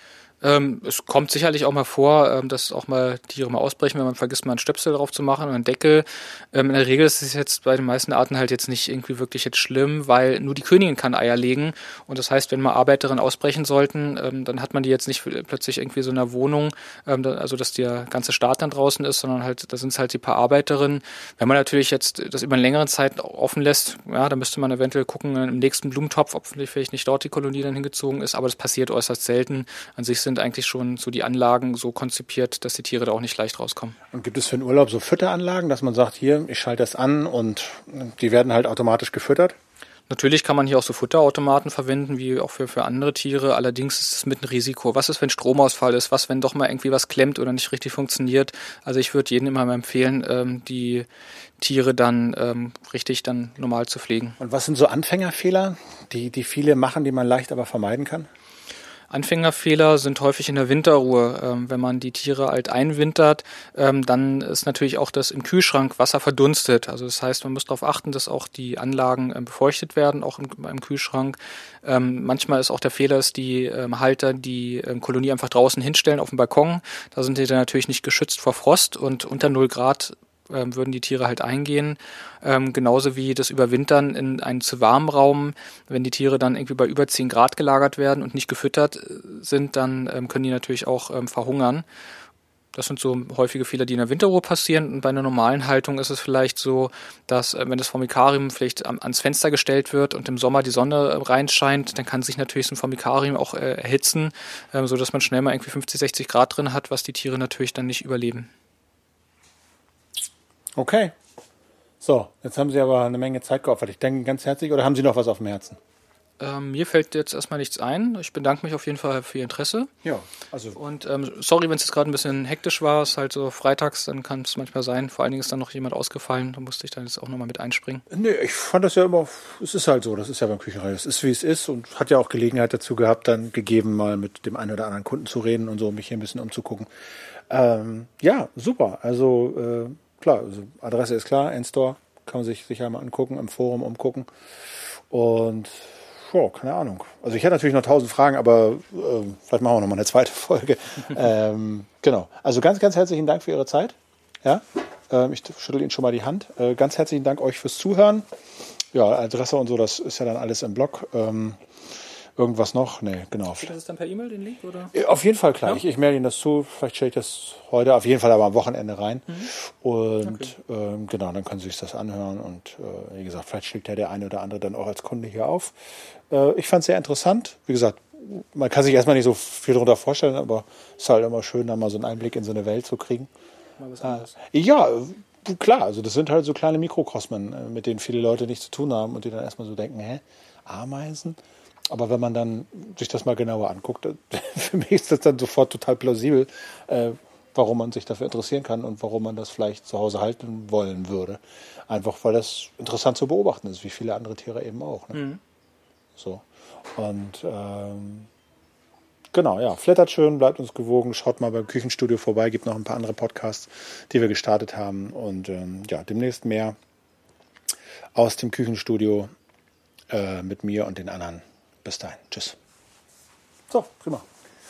Es kommt sicherlich auch mal vor, dass auch mal Tiere mal ausbrechen, wenn man vergisst, mal einen Stöpsel drauf zu machen oder einen Deckel. In der Regel ist es jetzt bei den meisten Arten halt jetzt nicht irgendwie wirklich jetzt schlimm, weil nur die Königin kann Eier legen. Und das heißt, wenn mal Arbeiterinnen ausbrechen sollten, dann hat man die jetzt nicht plötzlich irgendwie so in einer Wohnung, also dass der ganze Staat dann draußen ist, sondern halt, da sind es halt die paar Arbeiterinnen. Wenn man natürlich jetzt das über eine längere Zeit offen lässt, ja, dann müsste man eventuell gucken im nächsten Blumentopf, ob vielleicht nicht dort die Kolonie dann hingezogen ist, aber das passiert äußerst selten. An sich sind eigentlich schon so die Anlagen so konzipiert, dass die Tiere da auch nicht leicht rauskommen. Und gibt es für den Urlaub so Fütteranlagen, dass man sagt, hier, ich schalte das an und die werden halt automatisch gefüttert? Natürlich kann man hier auch so Futterautomaten verwenden, wie auch für andere Tiere. Allerdings ist es mit einem Risiko. Was ist, wenn Stromausfall ist? Was, wenn doch mal irgendwie was klemmt oder nicht richtig funktioniert? Also ich würde jedem immer mal empfehlen, die Tiere dann richtig dann normal zu pflegen. Und was sind so Anfängerfehler, die viele machen, die man leicht aber vermeiden kann? Anfängerfehler sind häufig in der Winterruhe. Wenn man die Tiere halt einwintert, dann ist natürlich auch das im Kühlschrank Wasser verdunstet. Also das heißt, man muss darauf achten, dass auch die Anlagen befeuchtet werden, auch im Kühlschrank. Manchmal ist auch der Fehler, dass die Halter die Kolonie einfach draußen hinstellen auf dem Balkon. Da sind die dann natürlich nicht geschützt vor Frost und unter 0 Grad würden die Tiere halt eingehen. Genauso wie das Überwintern in einen zu warmen Raum. Wenn die Tiere dann irgendwie bei über 10 Grad gelagert werden und nicht gefüttert sind, dann können die natürlich auch verhungern. Das sind so häufige Fehler, die in der Winterruhe passieren. Und bei einer normalen Haltung ist es vielleicht so, dass wenn das Formikarium vielleicht ans Fenster gestellt wird und im Sommer die Sonne reinscheint, dann kann sich natürlich so ein Formikarium auch erhitzen, sodass man schnell mal irgendwie 50, 60 Grad drin hat, was die Tiere natürlich dann nicht überleben. Okay. So, jetzt haben Sie aber eine Menge Zeit geopfert. Ich danke ganz herzlich. Oder haben Sie noch was auf dem Herzen? Mir fällt jetzt erstmal nichts ein. Ich bedanke mich auf jeden Fall für Ihr Interesse. Ja, also. Und sorry, wenn es jetzt gerade ein bisschen hektisch war. Es ist halt so freitags, dann kann es manchmal sein. Vor allen Dingen ist dann noch jemand ausgefallen. Da musste ich dann jetzt auch nochmal mit einspringen. Nee, ich fand das ja immer, es ist halt so. Das ist ja beim Küchenradio. Es ist, wie es ist. Und hat ja auch Gelegenheit dazu gehabt, dann gegeben, mal mit dem einen oder anderen Kunden zu reden und so, mich hier ein bisschen umzugucken. Ja, super. Also, klar, also Adresse ist klar, N-Store, kann man sich sicher mal angucken, im Forum umgucken. Und, keine Ahnung. Also ich hätte natürlich noch 1000 Fragen, aber vielleicht machen wir noch mal eine zweite Folge. Genau. Also ganz, ganz herzlichen Dank für Ihre Zeit. Ja, ich schüttel Ihnen schon mal die Hand. Ganz herzlichen Dank euch fürs Zuhören. Ja, Adresse und so, das ist ja dann alles im Blog. Irgendwas noch? Nee, genau. Geht das dann per E-Mail, den Link? Oder? Auf jeden Fall, klar. Ja. Ich mail Ihnen das zu. Vielleicht stelle ich das heute, auf jeden Fall aber am Wochenende rein. Und genau, dann können Sie sich das anhören. Und wie gesagt, vielleicht schlägt ja der eine oder andere dann auch als Kunde hier auf. Ich fand es sehr interessant. Wie gesagt, man kann sich erstmal nicht so viel darunter vorstellen, aber es ist halt immer schön, da mal so einen Einblick in so eine Welt zu kriegen. Mal was anderes. Ja, klar. Also das sind halt so kleine Mikrokosmen, mit denen viele Leute nichts zu tun haben und die dann erstmal so denken, Ameisen? Aber wenn man dann sich das mal genauer anguckt, für mich ist das dann sofort total plausibel, warum man sich dafür interessieren kann und warum man das vielleicht zu Hause halten wollen würde. Einfach weil das interessant zu beobachten ist, wie viele andere Tiere eben auch. Ne? Mhm. So. Und genau, ja, flattert schön, bleibt uns gewogen, schaut mal beim Küchenstudio vorbei, gibt noch ein paar andere Podcasts, die wir gestartet haben und ja, demnächst mehr aus dem Küchenstudio mit mir und den anderen. Bis dahin, tschüss. So, prima.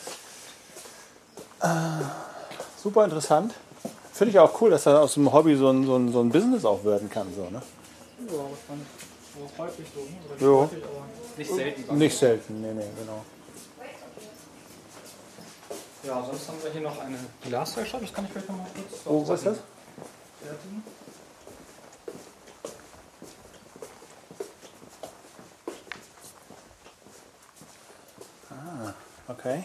Super interessant. Finde ich auch cool, dass da aus dem Hobby so ein Business auch werden kann. So, ne? Ja, wahrscheinlich so häufig so. Ne? Jo. Häufig, aber nicht selten. Nicht selten, nee, genau. Ja, sonst haben wir hier noch eine Glaswerkstatt. Das kann ich vielleicht noch mal kurz Was ist das? fertigen. Okay.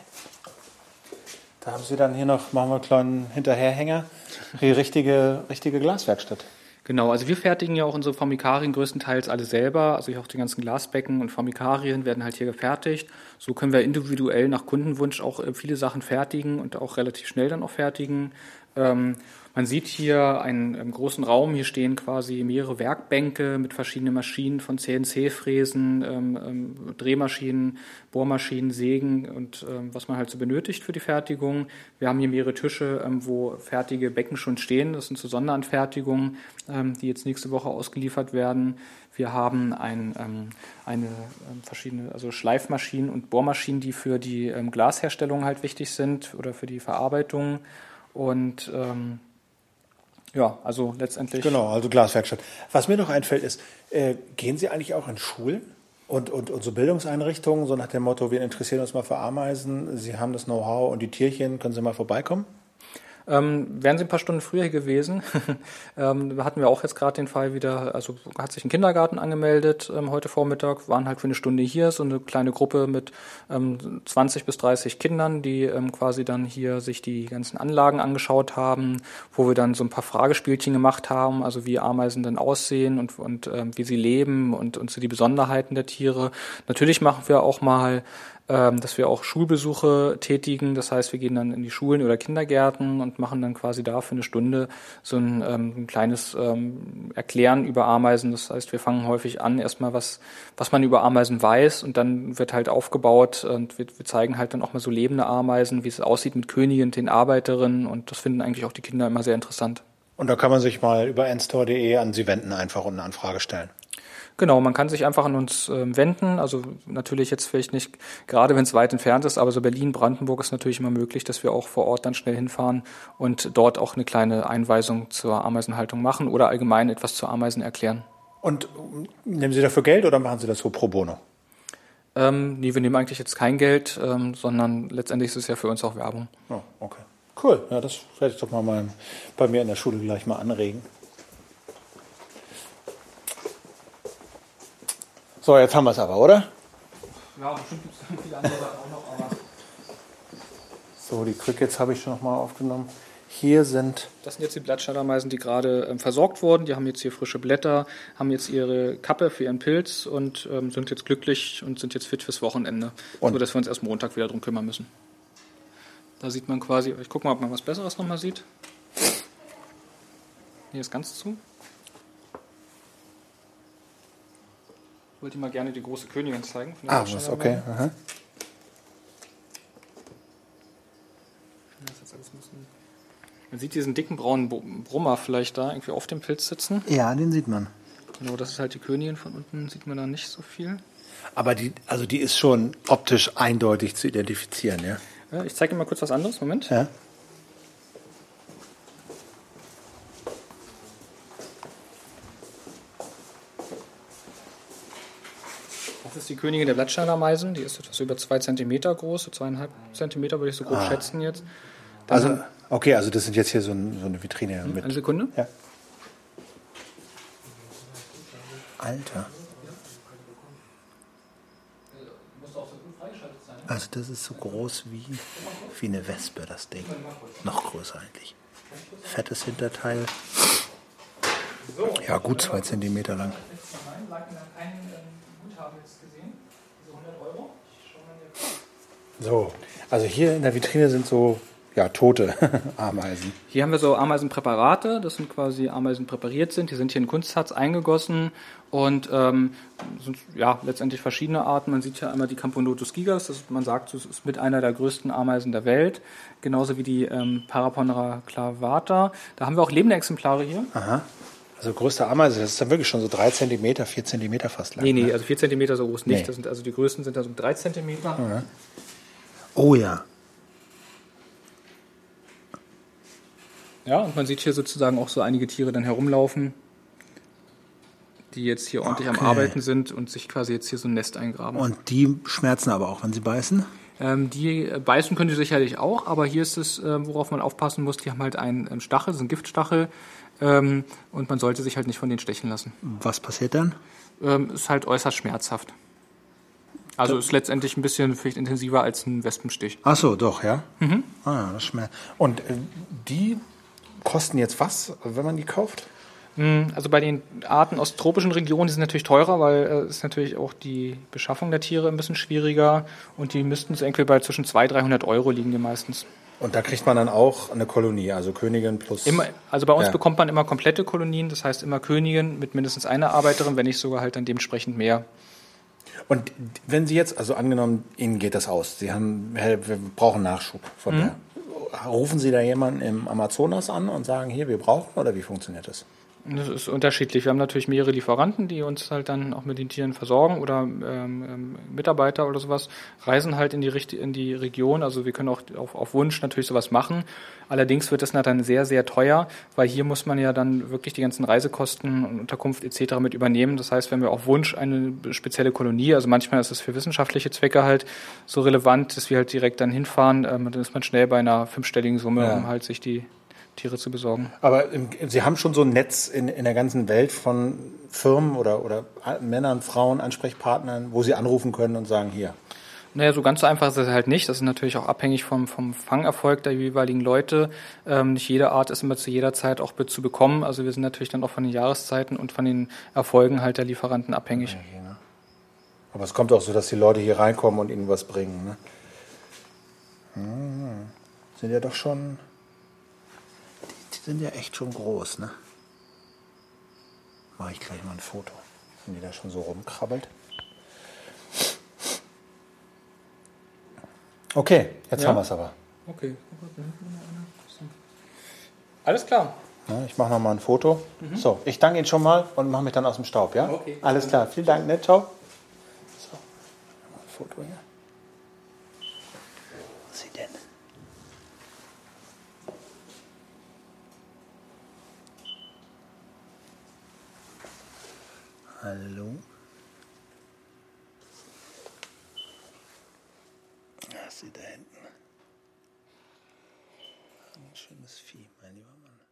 Da haben Sie dann hier noch, machen wir einen kleinen Hinterherhänger, die richtige Glaswerkstatt. Genau, also wir fertigen ja auch unsere Formikarien größtenteils alle selber. Also auch die ganzen Glasbecken und Formikarien werden halt hier gefertigt. So können wir individuell nach Kundenwunsch auch viele Sachen fertigen und auch relativ schnell dann auch fertigen. Man sieht hier einen großen Raum. Hier stehen quasi mehrere Werkbänke mit verschiedenen Maschinen von CNC-Fräsen, Drehmaschinen, Bohrmaschinen, Sägen und was man halt so benötigt für die Fertigung. Wir haben hier mehrere Tische, wo fertige Becken schon stehen. Das sind so Sonderanfertigungen, die jetzt nächste Woche ausgeliefert werden. Wir haben verschiedene, also Schleifmaschinen und Bohrmaschinen, die für die Glasherstellung halt wichtig sind oder für die Verarbeitung. Und ja, also letztendlich. Genau, also Glaswerkstatt. Was mir noch einfällt ist, gehen Sie eigentlich auch in Schulen und so Bildungseinrichtungen, so nach dem Motto, wir interessieren uns mal für Ameisen, Sie haben das Know-how und die Tierchen, können Sie mal vorbeikommen? Wären Sie ein paar Stunden früher hier gewesen, hatten wir auch jetzt gerade den Fall wieder, also hat sich ein Kindergarten angemeldet heute Vormittag, waren halt für eine Stunde hier, so eine kleine Gruppe mit 20 bis 30 Kindern, die quasi dann hier sich die ganzen Anlagen angeschaut haben, wo wir dann so ein paar Fragespielchen gemacht haben, also wie Ameisen denn aussehen und wie sie leben und so die Besonderheiten der Tiere. Natürlich machen wir auch mal dass wir auch Schulbesuche tätigen. Das heißt, wir gehen dann in die Schulen oder Kindergärten und machen dann quasi da für eine Stunde so ein kleines Erklären über Ameisen. Das heißt, wir fangen häufig an, erstmal was man über Ameisen weiß und dann wird halt aufgebaut und wir zeigen halt dann auch mal so lebende Ameisen, wie es aussieht mit Königen, den Arbeiterinnen und das finden eigentlich auch die Kinder immer sehr interessant. Und da kann man sich mal über nstore.de an Sie wenden einfach und eine Anfrage stellen. Genau, man kann sich einfach an uns wenden, also natürlich jetzt vielleicht nicht, gerade wenn es weit entfernt ist, aber so Berlin, Brandenburg ist natürlich immer möglich, dass wir auch vor Ort dann schnell hinfahren und dort auch eine kleine Einweisung zur Ameisenhaltung machen oder allgemein etwas zu Ameisen erklären. Und nehmen Sie dafür Geld oder machen Sie das so pro bono? Nee, wir nehmen eigentlich jetzt kein Geld, sondern letztendlich ist es ja für uns auch Werbung. Oh, okay. Cool, ja, das werde ich doch mal bei mir in der Schule gleich mal anregen. So, jetzt haben wir es aber, oder? Ja, bestimmt gibt es viele andere Sachen auch noch, aber... So, die Crickets habe ich schon noch mal aufgenommen. Hier sind... Das sind jetzt die Blattschallerameisen, die gerade versorgt wurden. Die haben jetzt hier frische Blätter, haben jetzt ihre Kappe für ihren Pilz und sind jetzt glücklich und sind jetzt fit fürs Wochenende. So, dass wir uns erst Montag wieder drum kümmern müssen. Da sieht man quasi... Ich gucke mal, ob man was Besseres noch mal sieht. Hier ist ganz zu. Ich wollte mal gerne die große Königin zeigen. Was, okay. Aha. Man sieht diesen dicken braunen Brummer vielleicht da irgendwie auf dem Pilz sitzen. Ja, den sieht man. Genau, das ist halt die Königin. Von unten sieht man da nicht so viel. Aber die ist schon optisch eindeutig zu identifizieren, ja? Ja, ich zeige Ihnen mal kurz was anderes. Moment. Ja. Das ist die Königin der Blattschallerameisen. Die ist etwas über 2 cm groß, so 2,5 cm würde ich so grob schätzen jetzt. Also das sind jetzt hier so eine Vitrine mit. Eine Sekunde. Ja. Alter. Also das ist so groß wie eine Wespe, das Ding. Noch größer eigentlich. Fettes Hinterteil. Ja, gut 2 cm lang. So, also hier in der Vitrine sind so ja, tote Ameisen. Hier haben wir so Ameisenpräparate, das sind quasi Ameisen präpariert sind, die sind hier in Kunstharz eingegossen und sind ja letztendlich verschiedene Arten. Man sieht ja einmal die Camponotus gigas, man sagt, das ist mit einer der größten Ameisen der Welt, genauso wie die Paraponera clavata. Da haben wir auch lebende Exemplare hier. Aha. Also größte Ameise, das ist dann wirklich schon so 3 Zentimeter, 4 Zentimeter fast lang. Nee, ne? also 4 Zentimeter so groß nicht. Nee. Das sind, also die größten sind da so 3 Zentimeter. Ja. Oh ja. Ja, und man sieht hier sozusagen auch so einige Tiere dann herumlaufen, die jetzt hier ordentlich am Arbeiten sind und sich quasi jetzt hier so ein Nest eingraben. Und die schmerzen aber auch, wenn sie beißen? Die beißen können die sicherlich auch, aber hier ist es, worauf man aufpassen muss, die haben halt einen Stachel, das ist ein Giftstachel, und man sollte sich halt nicht von denen stechen lassen. Was passiert dann? Ist halt äußerst schmerzhaft. Also ist letztendlich ein bisschen vielleicht intensiver als ein Wespenstich. Ach so, doch, ja? Mhm. Ah, das schmerzt. Und die kosten jetzt was, wenn man die kauft? Also bei den Arten aus tropischen Regionen, die sind natürlich teurer, weil ist natürlich auch die Beschaffung der Tiere ein bisschen schwieriger und die müssten so irgendwie bei zwischen 200-300 Euro liegen die meistens. Und da kriegt man dann auch eine Kolonie, also Königin plus... Also bei uns bekommt man immer komplette Kolonien, das heißt immer Königin mit mindestens einer Arbeiterin, wenn nicht sogar halt dann dementsprechend mehr. Und wenn Sie jetzt, also angenommen, Ihnen geht das aus, Sie haben, wir brauchen Nachschub von der. Rufen Sie da jemanden im Amazonas an und sagen, hier, wir brauchen, oder wie funktioniert das? Das ist unterschiedlich. Wir haben natürlich mehrere Lieferanten, die uns halt dann auch mit den Tieren versorgen oder Mitarbeiter oder sowas, reisen halt in die Region. Also wir können auch auf Wunsch natürlich sowas machen. Allerdings wird das dann sehr, sehr teuer, weil hier muss man ja dann wirklich die ganzen Reisekosten und Unterkunft etc. mit übernehmen. Das heißt, wenn wir auf Wunsch eine spezielle Kolonie, also manchmal ist es für wissenschaftliche Zwecke halt so relevant, dass wir halt direkt dann hinfahren, dann ist man schnell bei einer 5-stelligen Summe, um halt sich die Tiere zu besorgen. Aber Sie haben schon so ein Netz in der ganzen Welt von Firmen oder Männern, Frauen, Ansprechpartnern, wo Sie anrufen können und sagen, hier. Naja, so ganz so einfach ist es halt nicht. Das ist natürlich auch abhängig vom Fangerfolg der jeweiligen Leute. Nicht jede Art ist immer zu jeder Zeit auch zu bekommen. Also wir sind natürlich dann auch von den Jahreszeiten und von den Erfolgen halt der Lieferanten abhängig. Okay, ne? Aber es kommt auch so, dass die Leute hier reinkommen und ihnen was bringen. Ne? Sind ja doch schon... Die sind ja echt schon groß, ne? Mache ich gleich mal ein Foto. Wenn die da schon so rumkrabbelt. Okay, jetzt haben wir es aber. Okay. Alles klar. Ja, ich mache noch mal ein Foto. So, ich danke Ihnen schon mal und mache mich dann aus dem Staub, ja? Okay. Alles klar, vielen Dank, ne? Ciao. So, mal ein Foto hier. Was ist sie denn? Hallo? Da ist sie da hinten. Ein schönes Vieh, mein lieber Mann.